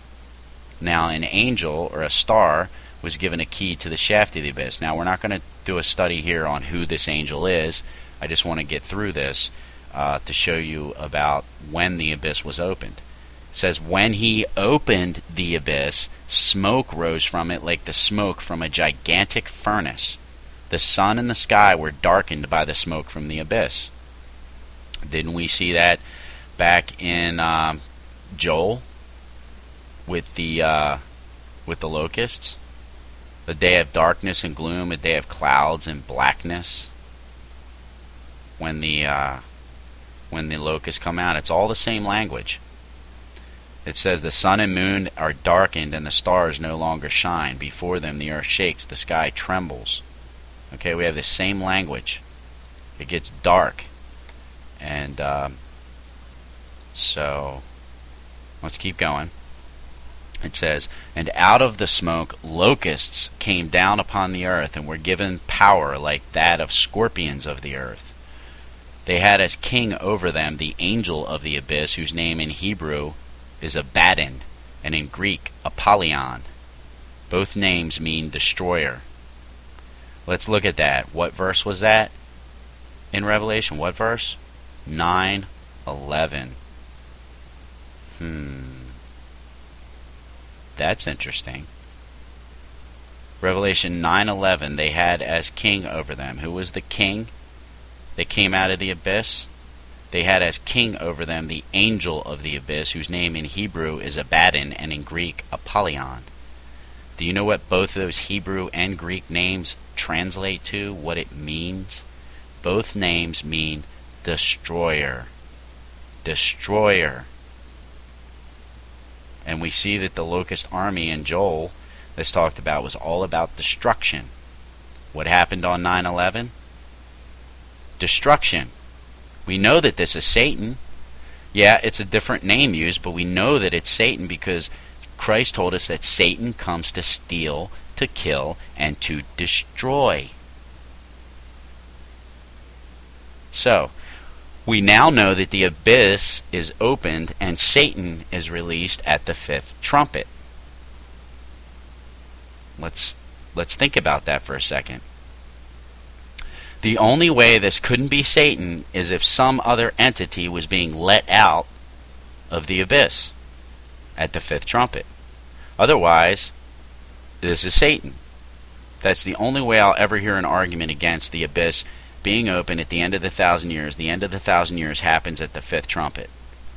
Now an angel, or a star, was given a key to the shaft of the abyss. Now we're not going to do a study here on who this angel is. I just want to get through this uh, to show you about when the abyss was opened. It says, when he opened the abyss, smoke rose from it like the smoke from a gigantic furnace. The sun and the sky were darkened by the smoke from the abyss. Didn't we see that back in um, Joel with the uh, with the locusts? A day of darkness and gloom, a day of clouds and blackness. When the uh, when the locusts come out, it's all the same language. It says the sun and moon are darkened and the stars no longer shine. Before them the earth shakes, the sky trembles. Okay, we have the same language. It gets dark. And um, so, let's keep going. It says, and out of the smoke locusts came down upon the earth and were given power like that of scorpions of the earth. They had as king over them the angel of the abyss, whose name in Hebrew is Abaddon, and in Greek Apollyon. Both names mean destroyer. Let's look at that. What verse was that in Revelation? What verse? nine eleven. Hmm. That's interesting. Revelation nine eleven, they had as king over them. Who was the king? They came out of the abyss. They had as king over them the angel of the abyss, whose name in Hebrew is Abaddon and in Greek Apollyon. Do you know what both those Hebrew and Greek names translate to? What it means? Both names mean destroyer. Destroyer. And we see that the locust army in Joel that's talked about was all about destruction. What happened on nine eleven? Destruction. We know that this is Satan. Yeah, it's a different name used, but we know that it's Satan because Christ told us that Satan comes to steal, to kill, and to destroy. So, we now know that the abyss is opened and Satan is released at the fifth trumpet. Let's let's think about that for a second. The only way this couldn't be Satan is if some other entity was being let out of the abyss at the fifth trumpet. Otherwise, this is Satan. That's the only way I'll ever hear an argument against the abyss being open at the end of the thousand years. The end of the thousand years happens at the fifth trumpet,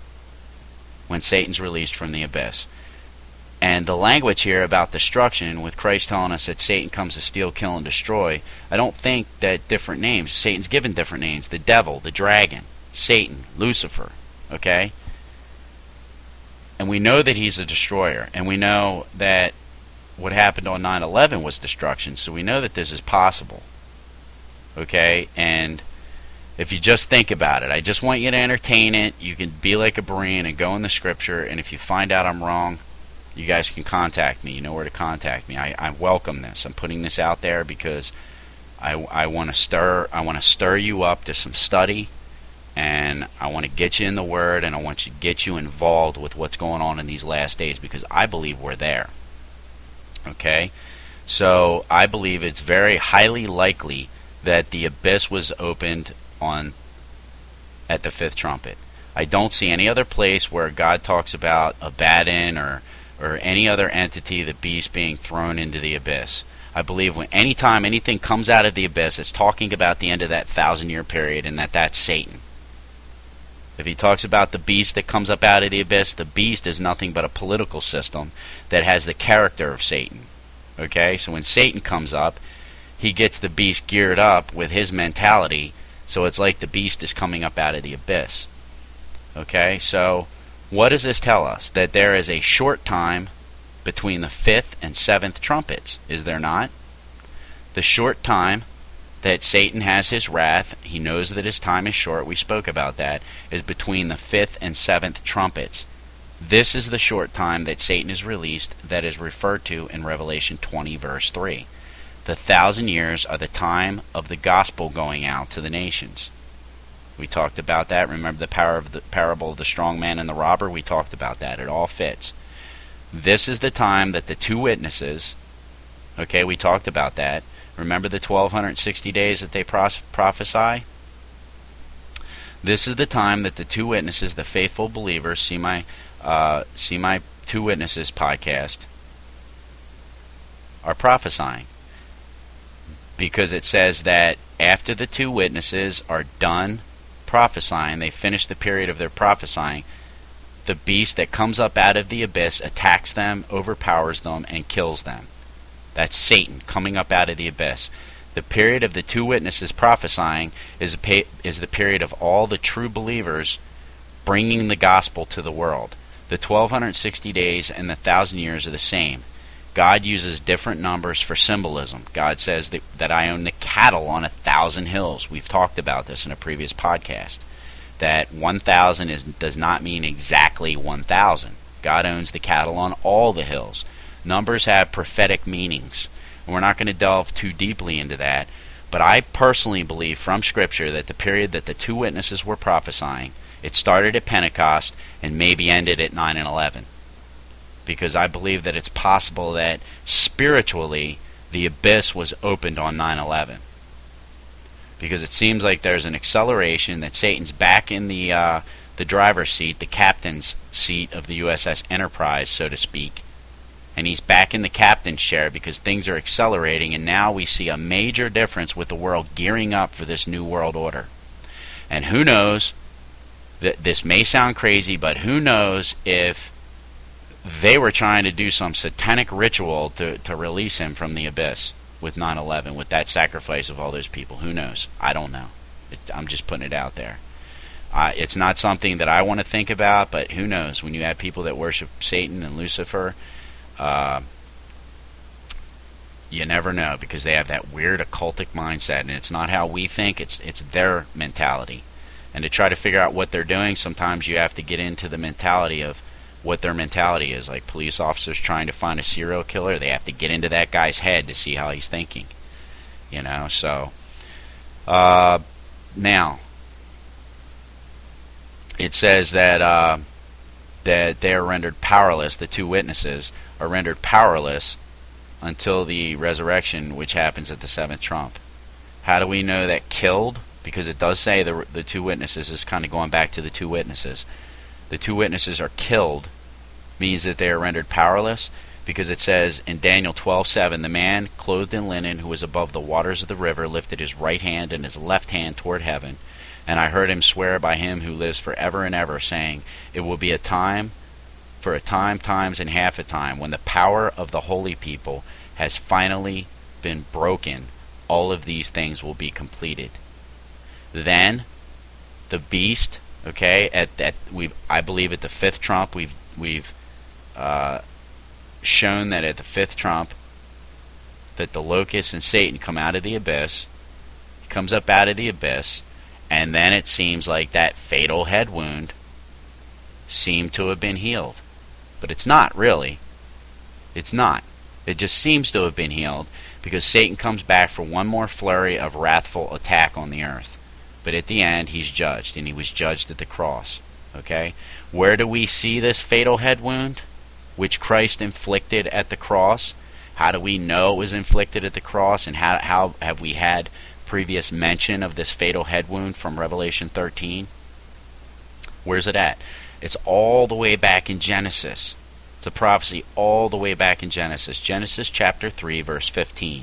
when Satan's released from the abyss. And the language here about destruction, with Christ telling us that Satan comes to steal, kill, and destroy, I don't think that different names, Satan's given different names, the devil, the dragon, Satan, Lucifer, okay? And we know that he's a destroyer, and we know that what happened on nine eleven was destruction, so we know that this is possible, okay? And if you just think about it, I just want you to entertain it. You can be like a Berean and go in the scripture, and if you find out I'm wrong, you guys can contact me. You know where to contact me. I, I welcome this. I'm putting this out there because I, I want to stir I want to stir you up to some study, and I want to get you in the Word, and I want to get you involved with what's going on in these last days, because I believe we're there. Okay? So I believe it's very highly likely that the abyss was opened on at the fifth trumpet. I don't see any other place where God talks about Abaddon or or any other entity, the beast, being thrown into the abyss. I believe when any time anything comes out of the abyss, it's talking about the end of that thousand-year period, and that that's Satan. If he talks about the beast that comes up out of the abyss, the beast is nothing but a political system that has the character of Satan. Okay? So when Satan comes up, he gets the beast geared up with his mentality, so it's like the beast is coming up out of the abyss. Okay? So what does this tell us? That there is a short time between the fifth and seventh trumpets, is there not? The short time that Satan has his wrath, he knows that his time is short, we spoke about that, is between the fifth and seventh trumpets. This is the short time that Satan is released, that is referred to in Revelation twenty, verse three. The thousand years are the time of the gospel going out to the nations. We talked about that. Remember the power of the parable of the strong man and the robber? We talked about that. It all fits. This is the time that the two witnesses, okay, we talked about that. Remember the twelve sixty days that they pros- prophesy? This is the time that the two witnesses, the faithful believers, see my, uh, see my Two Witnesses podcast, are prophesying. Because it says that after the two witnesses are done prophesying, they finish the period of their prophesying, the beast that comes up out of the abyss attacks them, overpowers them, and kills them. That's Satan coming up out of the abyss. The period of the two witnesses prophesying is, a pa- is the period of all the true believers bringing the gospel to the world. The twelve sixty days and the thousand years are the same. God uses different numbers for symbolism. God says that, that I own the cattle on a thousand hills. We've talked about this in a previous podcast. That one thousand is, does not mean exactly one thousand. God owns the cattle on all the hills. Numbers have prophetic meanings. And we're not going to delve too deeply into that. But I personally believe from Scripture that the period that the two witnesses were prophesying, it started at Pentecost and maybe ended at nine and eleven. Because I believe that it's possible that spiritually the abyss was opened on nine eleven. Because it seems like there's an acceleration, that Satan's back in the uh, the driver's seat, the captain's seat of the U S S Enterprise, so to speak. And he's back in the captain's chair because things are accelerating, and now we see a major difference with the world gearing up for this new world order. And who knows, th- this may sound crazy, but who knows if they were trying to do some satanic ritual to, to release him from the abyss with nine eleven, with that sacrifice of all those people. Who knows? I don't know. It, I'm just putting it out there. Uh, it's not something that I want to think about, but who knows? When you have people that worship Satan and Lucifer, uh, you never know, because they have that weird occultic mindset, and it's not how we think, it's it's their mentality. And to try to figure out what they're doing, sometimes you have to get into the mentality of what their mentality is. Like police officers trying to find a serial killer, they have to get into that guy's head to see how he's thinking. You know, so uh, now it says that uh, that they are rendered powerless. The two witnesses are rendered powerless until the resurrection, which happens at the seventh trump. How do we know that killed? Because it does say the the two witnesses is kind of going back to the two witnesses. The two witnesses are killed, means that they are rendered powerless, because it says in Daniel twelve seven, the man clothed in linen who was above the waters of the river lifted his right hand and his left hand toward heaven, and I heard him swear by him who lives forever and ever, saying, it will be a time, for a time, times, and half a time, when the power of the holy people has finally been broken, all of these things will be completed. Then the beast, okay, at that we I believe at the fifth trump we've we've uh, shown that at the fifth trump that the locust and Satan come out of the abyss. He comes up out of the abyss, and then it seems like that fatal head wound seemed to have been healed. But it's not really. It's not. It just seems to have been healed, because Satan comes back for one more flurry of wrathful attack on the earth. But at the end, he's judged, and he was judged at the cross. Okay? Where do we see this fatal head wound, which Christ inflicted at the cross? How do we know it was inflicted at the cross, and how, how have we had previous mention of this fatal head wound from Revelation thirteen? Where's it at? It's all the way back in Genesis. It's a prophecy all the way back in Genesis. Genesis chapter three, verse fifteen.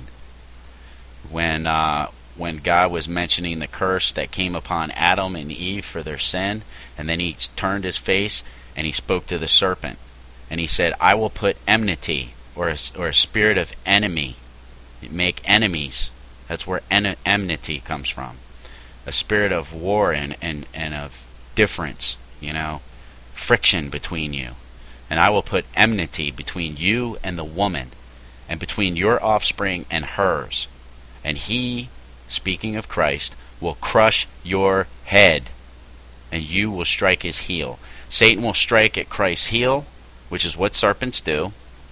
When uh, when God was mentioning the curse that came upon Adam and Eve for their sin, and then he turned his face and he spoke to the serpent. And he said, I will put enmity, or a, or a spirit of enemy, make enemies. That's where en- enmity comes from. A spirit of war and, and, and of difference, you know, friction between you. And I will put enmity between you and the woman, and between your offspring and hers. And he, speaking of Christ, will crush your head, and you will strike his heel. Satan will strike at Christ's heel, which is what serpents do.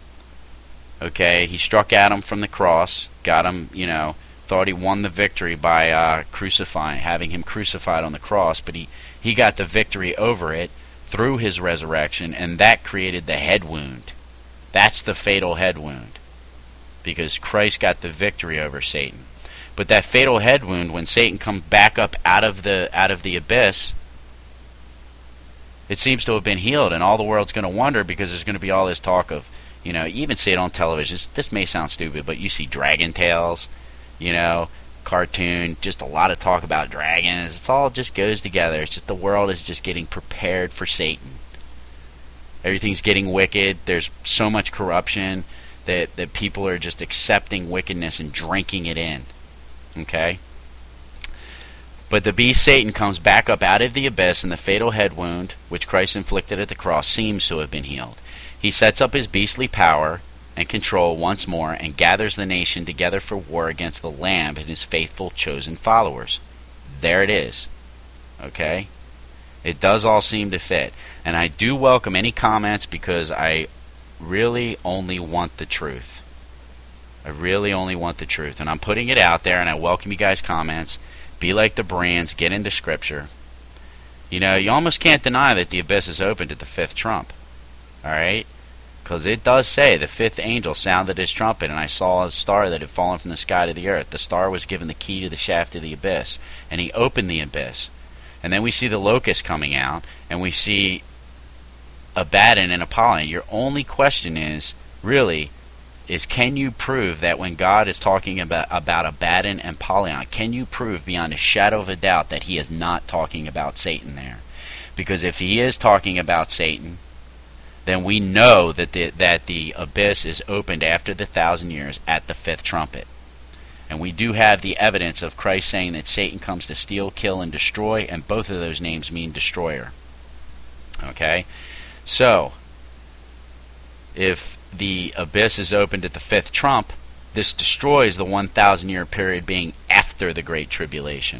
Okay, he struck Adam from the cross, got him, you know, thought he won the victory by uh, crucifying, having him crucified on the cross, but he, he got the victory over it through his resurrection, and that created the head wound. That's the fatal head wound, because Christ got the victory over Satan. But that fatal head wound, when Satan comes back up out of the out of the abyss, it seems to have been healed, and all the world's going to wonder, because there's going to be all this talk of, you know, you even see it on television. This may sound stupid, but you see Dragon Tales, you know, cartoon, just a lot of talk about dragons. It all just goes together. It's just the world is just getting prepared for Satan. Everything's getting wicked. There's so much corruption that, that people are just accepting wickedness and drinking it in. Okay? But the beast Satan comes back up out of the abyss, and the fatal head wound, which Christ inflicted at the cross, seems to have been healed. He sets up his beastly power and control once more, and gathers the nation together for war against the Lamb and his faithful chosen followers. There it is. Okay? It does all seem to fit. And I do welcome any comments, because I really only want the truth. I really only want the truth. And I'm putting it out there, and I welcome you guys' comments. Be like the Bereans, get into Scripture. You know, you almost can't deny that the abyss is opened at the fifth trump. Alright? Because it does say the fifth angel sounded his trumpet, and I saw a star that had fallen from the sky to the earth. The star was given the key to the shaft of the abyss, and he opened the abyss. And then we see the locust coming out, and we see Abaddon and Apollyon. Your only question is, really, is can you prove that when God is talking about, about Abaddon and Apollyon, can you prove beyond a shadow of a doubt that he is not talking about Satan there? Because if he is talking about Satan, then we know that the, that the abyss is opened after the thousand years at the fifth trumpet. And we do have the evidence of Christ saying that Satan comes to steal, kill, and destroy, and both of those names mean destroyer. Okay? So, if the abyss is opened at the fifth trump, this destroys the one thousand year period being after the Great Tribulation.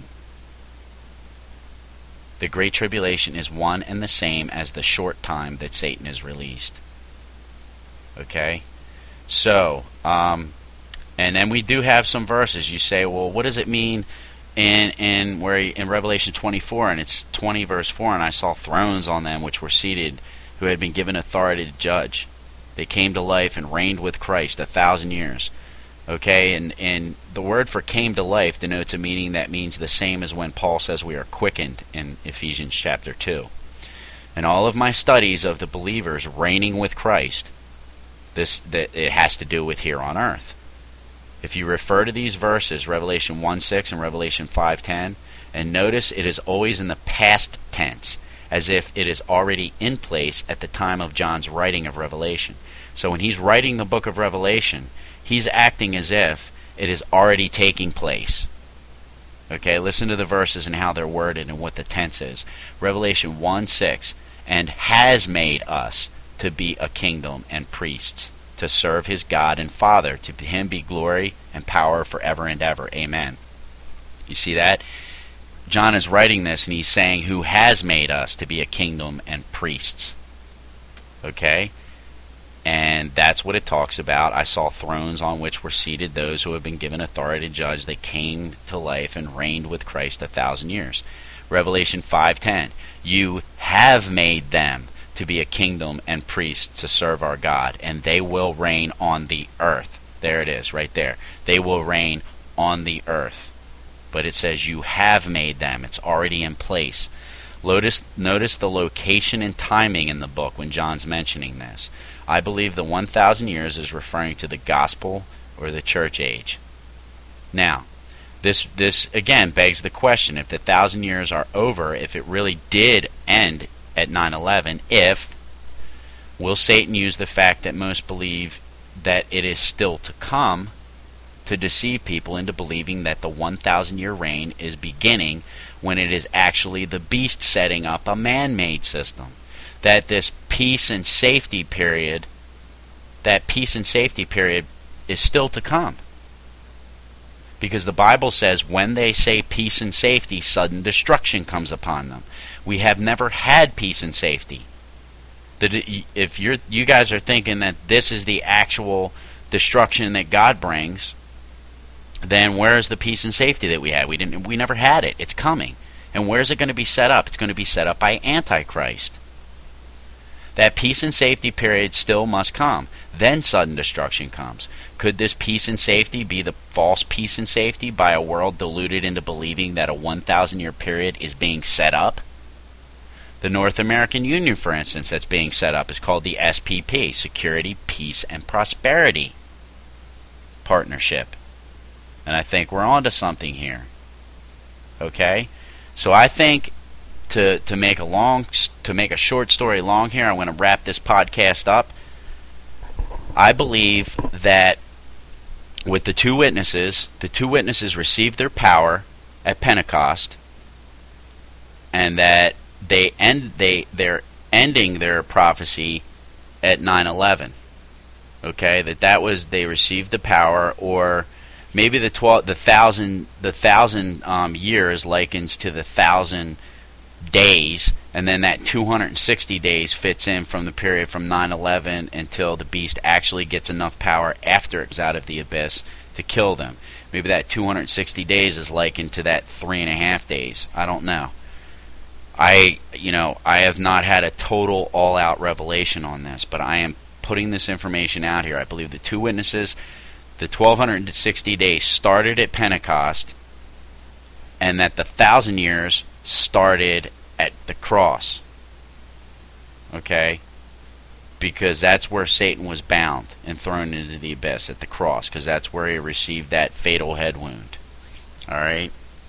The Great Tribulation is one and the same as the short time that Satan is released. Okay? So, um, and then we do have some verses. You say, well, what does it mean in in where he, in Revelation twenty-four, and it's twenty verse four, and I saw thrones on them which were seated, who had been given authority to judge. They came to life and reigned with Christ a thousand years. Okay, and, and the word for came to life denotes a meaning that means the same as when Paul says we are quickened in Ephesians chapter two. In all of my studies of the believers reigning with Christ, this that it has to do with here on earth. If you refer to these verses, Revelation one six and Revelation five ten, and notice it is always in the past tense, as if it is already in place at the time of John's writing of Revelation. So when he's writing the book of Revelation, he's acting as if it is already taking place. Okay, listen to the verses and how they're worded and what the tense is. Revelation one six, and has made us to be a kingdom and priests, to serve his God and Father. To him be glory and power forever and ever. Amen. You see that? John is writing this and he's saying who has made us to be a kingdom and priests. Okay? And that's what it talks about. I saw thrones on which were seated those who have been given authority to judge. They came to life and reigned with Christ a thousand years. Revelation five ten, you have made them to be a kingdom and priests to serve our God, and they will reign on the earth. There it is, right there. They will reign on the earth. But it says you have made them. It's already in place. Notice, notice the location and timing in the book when John's mentioning this. I believe the one thousand years is referring to the gospel or the church age. Now, this this again begs the question, if the thousand years are over, if it really did end at nine eleven, if, will Satan use the fact that most believe that it is still to come to deceive people into believing that the one thousand year reign is beginning when it is actually the beast setting up a man-made system? That this peace and safety period, that peace and safety period is still to come. Because the Bible says when they say peace and safety, sudden destruction comes upon them. We have never had peace and safety. The, if you're, you guys are thinking that this is the actual destruction that God brings, then where is the peace and safety that we had? We didn't. We never had it. It's coming. And where is it going to be set up? It's going to be set up by Antichrist. That peace and safety period still must come. Then sudden destruction comes. Could this peace and safety be the false peace and safety by a world deluded into believing that a one thousand year period is being set up? The North American Union, for instance, that's being set up is called the S P P, Security, Peace, and Prosperity Partnership. And I think we're onto something here. Okay? So I think to to make a long to make a short story long here, I'm going to wrap this podcast up. I believe that with the two witnesses, the two witnesses received their power at Pentecost, and that they end they they're ending their prophecy at nine eleven. Okay, that that was they received the power, or maybe the twelve the thousand the thousand um, years likens to the thousand days, and then that two hundred sixty days fits in from the period from nine eleven until the beast actually gets enough power after it's out of the abyss to kill them. Maybe that two hundred sixty days is likened to that three and a half days. I don't know. I, you know, I have not had a total all-out revelation on this, but I am putting this information out here. I believe the two witnesses, the twelve sixty days started at Pentecost, and that the thousand years started at the cross. Okay? Because that's where Satan was bound and thrown into the abyss, at the cross, because that's where he received that fatal head wound. Alright?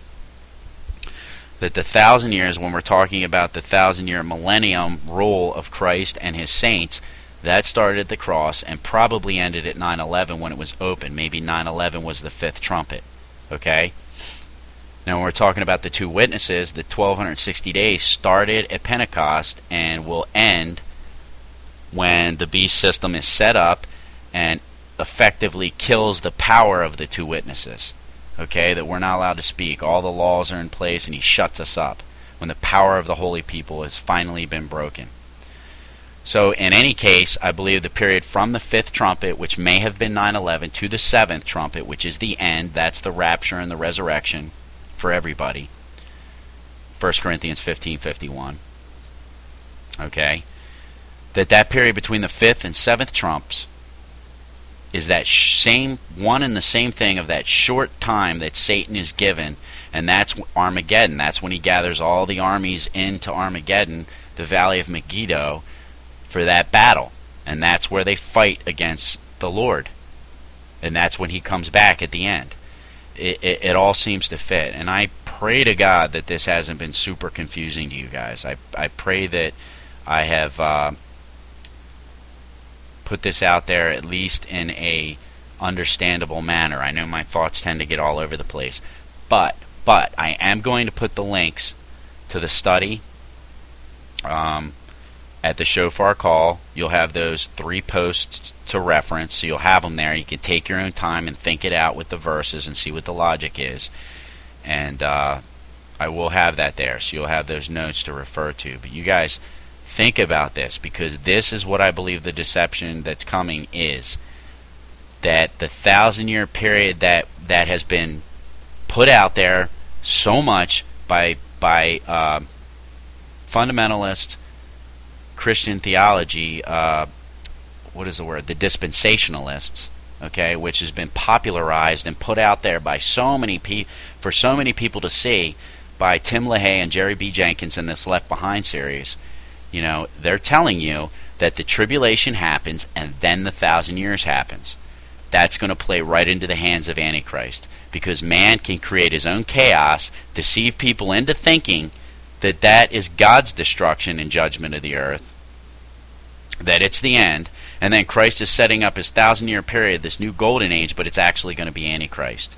That the thousand years, when we're talking about the thousand year millennium rule of Christ and his saints, that started at the cross and probably ended at nine eleven when it was open. Maybe nine eleven was the fifth trumpet. Okay? Now, when we're talking about the two witnesses, the twelve sixty days started at Pentecost and will end when the beast system is set up and effectively kills the power of the two witnesses. Okay, that we're not allowed to speak. All the laws are in place and he shuts us up when the power of the holy people has finally been broken. So in any case, I believe the period from the fifth trumpet, which may have been nine eleven, to the seventh trumpet, which is the end, that's the rapture and the resurrection, for everybody. First Corinthians fifteen fifty-one. Okay? That that period between the fifth and seventh trumps is that same one and the same thing of that short time that Satan is given, and that's Armageddon. That's when he gathers all the armies into Armageddon, the Valley of Megiddo, for that battle. And that's where they fight against the Lord. And that's when he comes back at the end. It, it, it all seems to fit. And I pray to God that this hasn't been super confusing to you guys. I, I pray that I have uh, put this out there at least in a understandable manner. I know my thoughts tend to get all over the place. But, but, I am going to put the links to the study um, at the Shofar Call. You'll have those three posts to reference, so you'll have them there. You can take your own time and think it out with the verses and see what the logic is. And uh, I will have that there, so you'll have those notes to refer to. But you guys, think about this, because this is what I believe the deception that's coming is. That the thousand-year period that, that has been put out there so much by, by uh, fundamentalist Christian theology, uh, what is the word? The dispensationalists, okay, which has been popularized and put out there by so many pe- for so many people to see by Tim LaHaye and Jerry B. Jenkins in this Left Behind series. You know, they're telling you that the tribulation happens and then the thousand years happens. That's going to play right into the hands of Antichrist, because man can create his own chaos, deceive people into thinking that that is God's destruction and judgment of the earth, that it's the end, and then Christ is setting up his thousand-year period, this new golden age, but it's actually going to be Antichrist.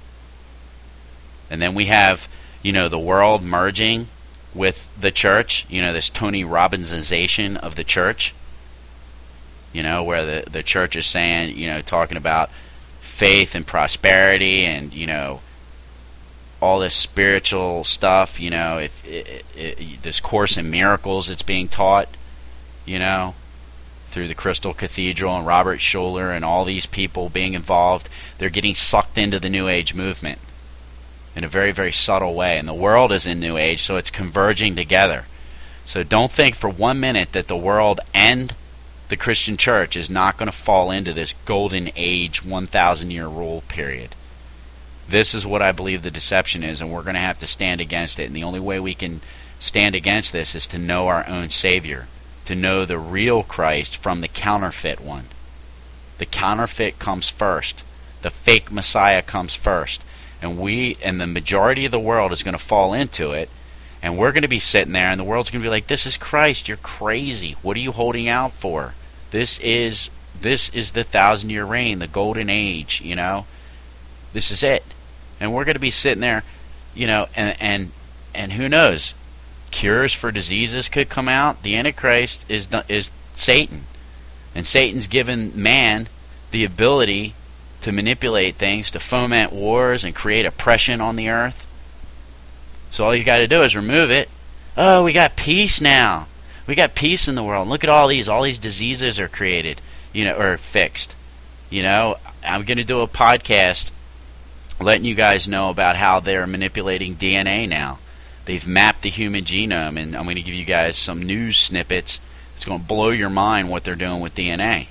And then we have, you know, the world merging with the church, you know, this Tony Robbinsization of the church, you know, where the, the church is saying, you know, talking about faith and prosperity and, you know, all this spiritual stuff, you know, if it, it, it, this Course in Miracles that's being taught, you know, through the Crystal Cathedral and Robert Schuller and all these people being involved, they're getting sucked into the New Age movement in a very, very subtle way. And the world is in New Age, so it's converging together. So don't think for one minute that the world and the Christian church is not going to fall into this golden age one thousand year rule period. This is what I believe the deception is, and we're going to have to stand against it. And the only way we can stand against this is to know our own Savior, to know the real Christ from the counterfeit one. The counterfeit comes first. The fake Messiah comes first. And we, and the majority of the world is going to fall into it, and we're going to be sitting there, and the world's going to be like, "This is Christ. You're crazy. What are you holding out for? This is this is the thousand-year reign, the golden age. You know, this is it." And we're going to be sitting there, you know, and and and who knows? Cures for diseases could come out. The Antichrist is is Satan, and Satan's given man the ability to manipulate things, to foment wars and create oppression on the earth. So all you got to do is remove it. Oh, we got peace now. We got peace in the world. Look at all these. All these diseases are created, you know, or fixed. You know, I'm going to do a podcast letting you guys know about how they're manipulating D N A now. They've mapped the human genome, and I'm going to give you guys some news snippets. It's going to blow your mind what they're doing with D N A.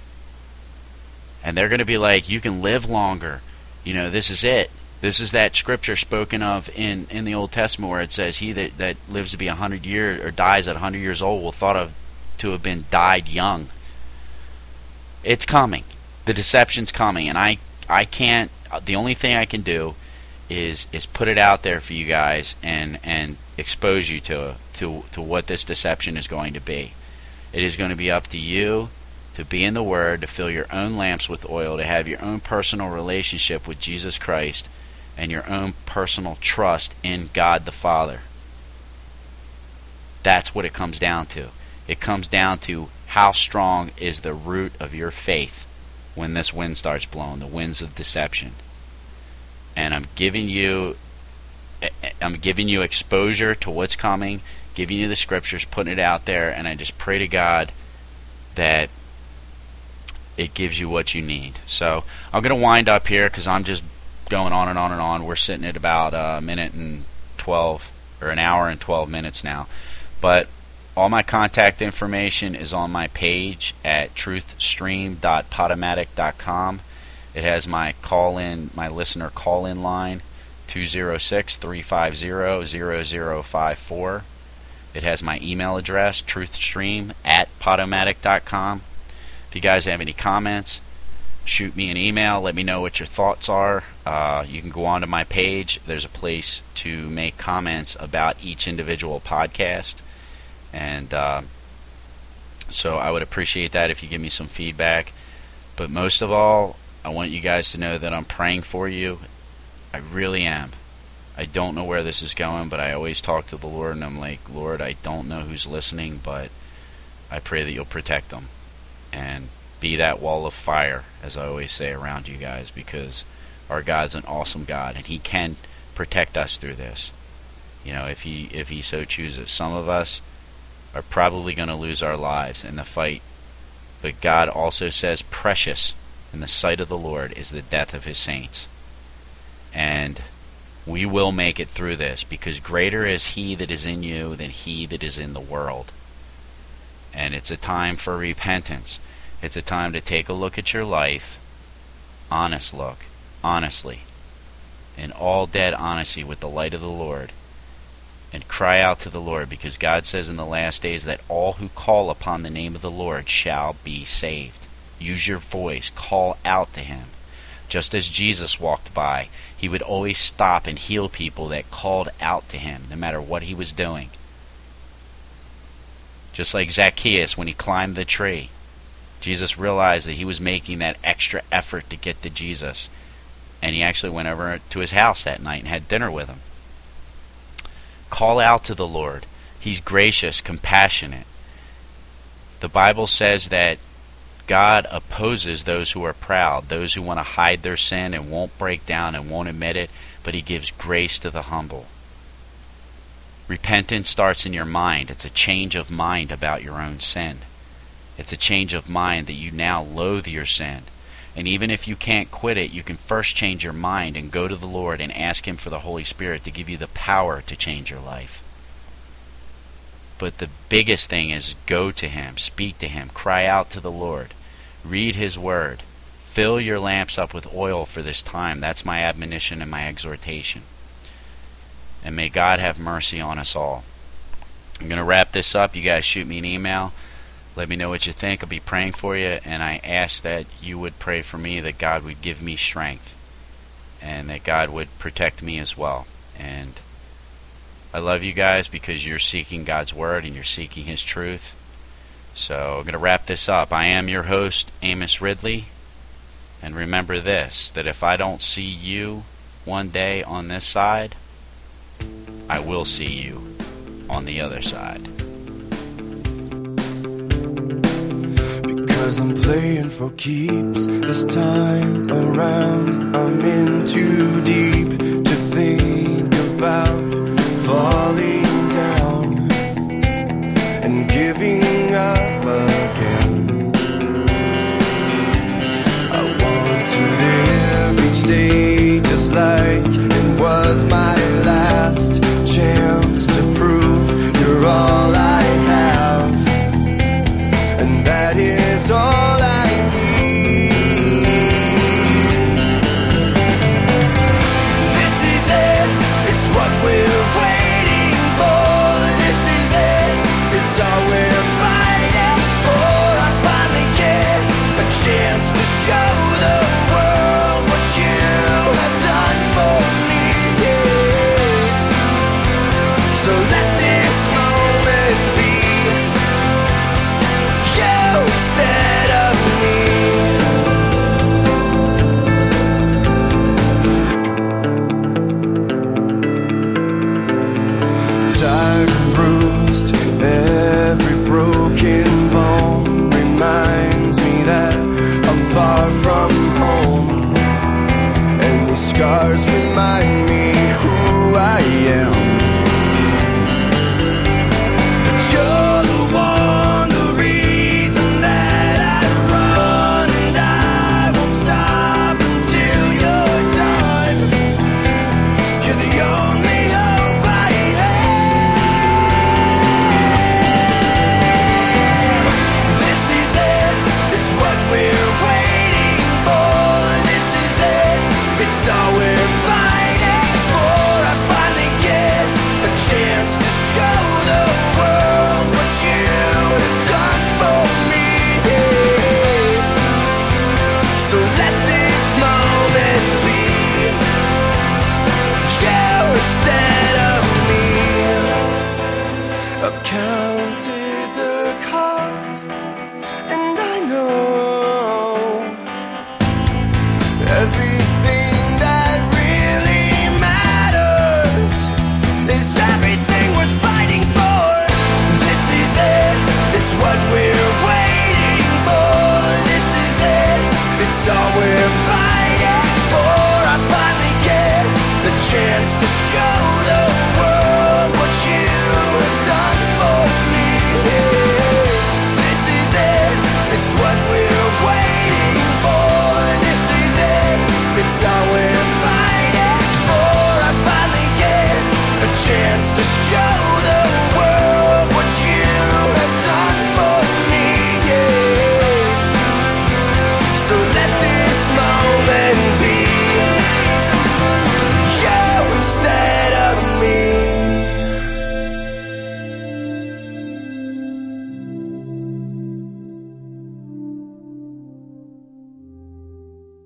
And they're going to be like, you can live longer. You know, this is it. This is that scripture spoken of in, in the Old Testament where it says, he that, that lives to be a hundred years or dies at a hundred years old will thought of to have been died young. It's coming. The deception's coming, and I I can't. The only thing I can do is is put it out there for you guys and and expose you to to to what this deception is going to be. It is going to be up to you to be in the Word, to fill your own lamps with oil, to have your own personal relationship with Jesus Christ, and your own personal trust in God the Father. That's what it comes down to. It comes down to how strong is the root of your faith when this wind starts blowing, the winds of deception. And I'm giving you I'm giving you exposure to what's coming, giving you the scriptures, putting it out there, and I just pray to God that it gives you what you need. So I'm going to wind up here because I'm just going on and on and on. We're sitting at about a minute and twelve, or an hour and twelve minutes now. But all my contact information is on my page at truth stream dot podomatic dot com. It has my call-in, my listener call-in line, two oh six, three five zero, zero zero five four. It has my email address, truthstream at podomatic dot com. If you guys have any comments, shoot me an email. Let me know what your thoughts are. Uh, you can go onto my page. There's a place to make comments about each individual podcast. And uh, so I would appreciate that if you give me some feedback. But most of all, I want you guys to know that I'm praying for you. I really am. I don't know where this is going, but I always talk to the Lord, and I'm like, Lord, I don't know who's listening, but I pray that you'll protect them and be that wall of fire, as I always say, around you guys, because our God's an awesome God, and He can protect us through this. You know, if He if He so chooses. Some of us are probably going to lose our lives in the fight, but God also says precious in the sight of the Lord is the death of His saints. And we will make it through this, because greater is He that is in you than he that is in the world. And it's a time for repentance. It's a time to take a look at your life, honest look, honestly, in all dead honesty with the light of the Lord, and cry out to the Lord, because God says in the last days that all who call upon the name of the Lord shall be saved. Use your voice, call out to Him. Just as Jesus walked by, He would always stop and heal people that called out to Him, no matter what He was doing. Just like Zacchaeus when he climbed the tree. Jesus realized that he was making that extra effort to get to Jesus, and he actually went over to his house that night and had dinner with him. Call out to the Lord. He's gracious, compassionate. The Bible says that God opposes those who are proud, those who want to hide their sin and won't break down and won't admit it, but He gives grace to the humble. Repentance starts in your mind. It's a change of mind about your own sin. It's a change of mind that you now loathe your sin. And even if you can't quit it, you can first change your mind and go to the Lord and ask Him for the Holy Spirit to give you the power to change your life. But the biggest thing is go to Him, speak to Him, cry out to the Lord, read His Word, fill your lamps up with oil for this time. That's my admonition and my exhortation. And may God have mercy on us all. I'm going to wrap this up. You guys shoot me an email. Let me know what you think. I'll be praying for you, and I ask that you would pray for me, that God would give me strength, and that God would protect me as well. And I love you guys because you're seeking God's Word and you're seeking His truth. So I'm going to wrap this up. I am your host, Amos Ridley. And remember this, that if I don't see you one day on this side, I will see you on the other side. Because I'm playing for keeps this time around. I'm in too deep to think about falling down and giving up again. I want to live each day just like it was my last chance to prove you're all I have, and that is all I need. This is it, it's what we're waiting for. This is it, it's all we're fighting for. I finally get a chance to show the world what you have done for me, yeah. So let this moment be you instead of me. Tired and bruised, every broken bone reminds me that I'm far from home, and these scars remind me who I am. But you're the one, the reason that I run, and I won't stop until you're done. Count to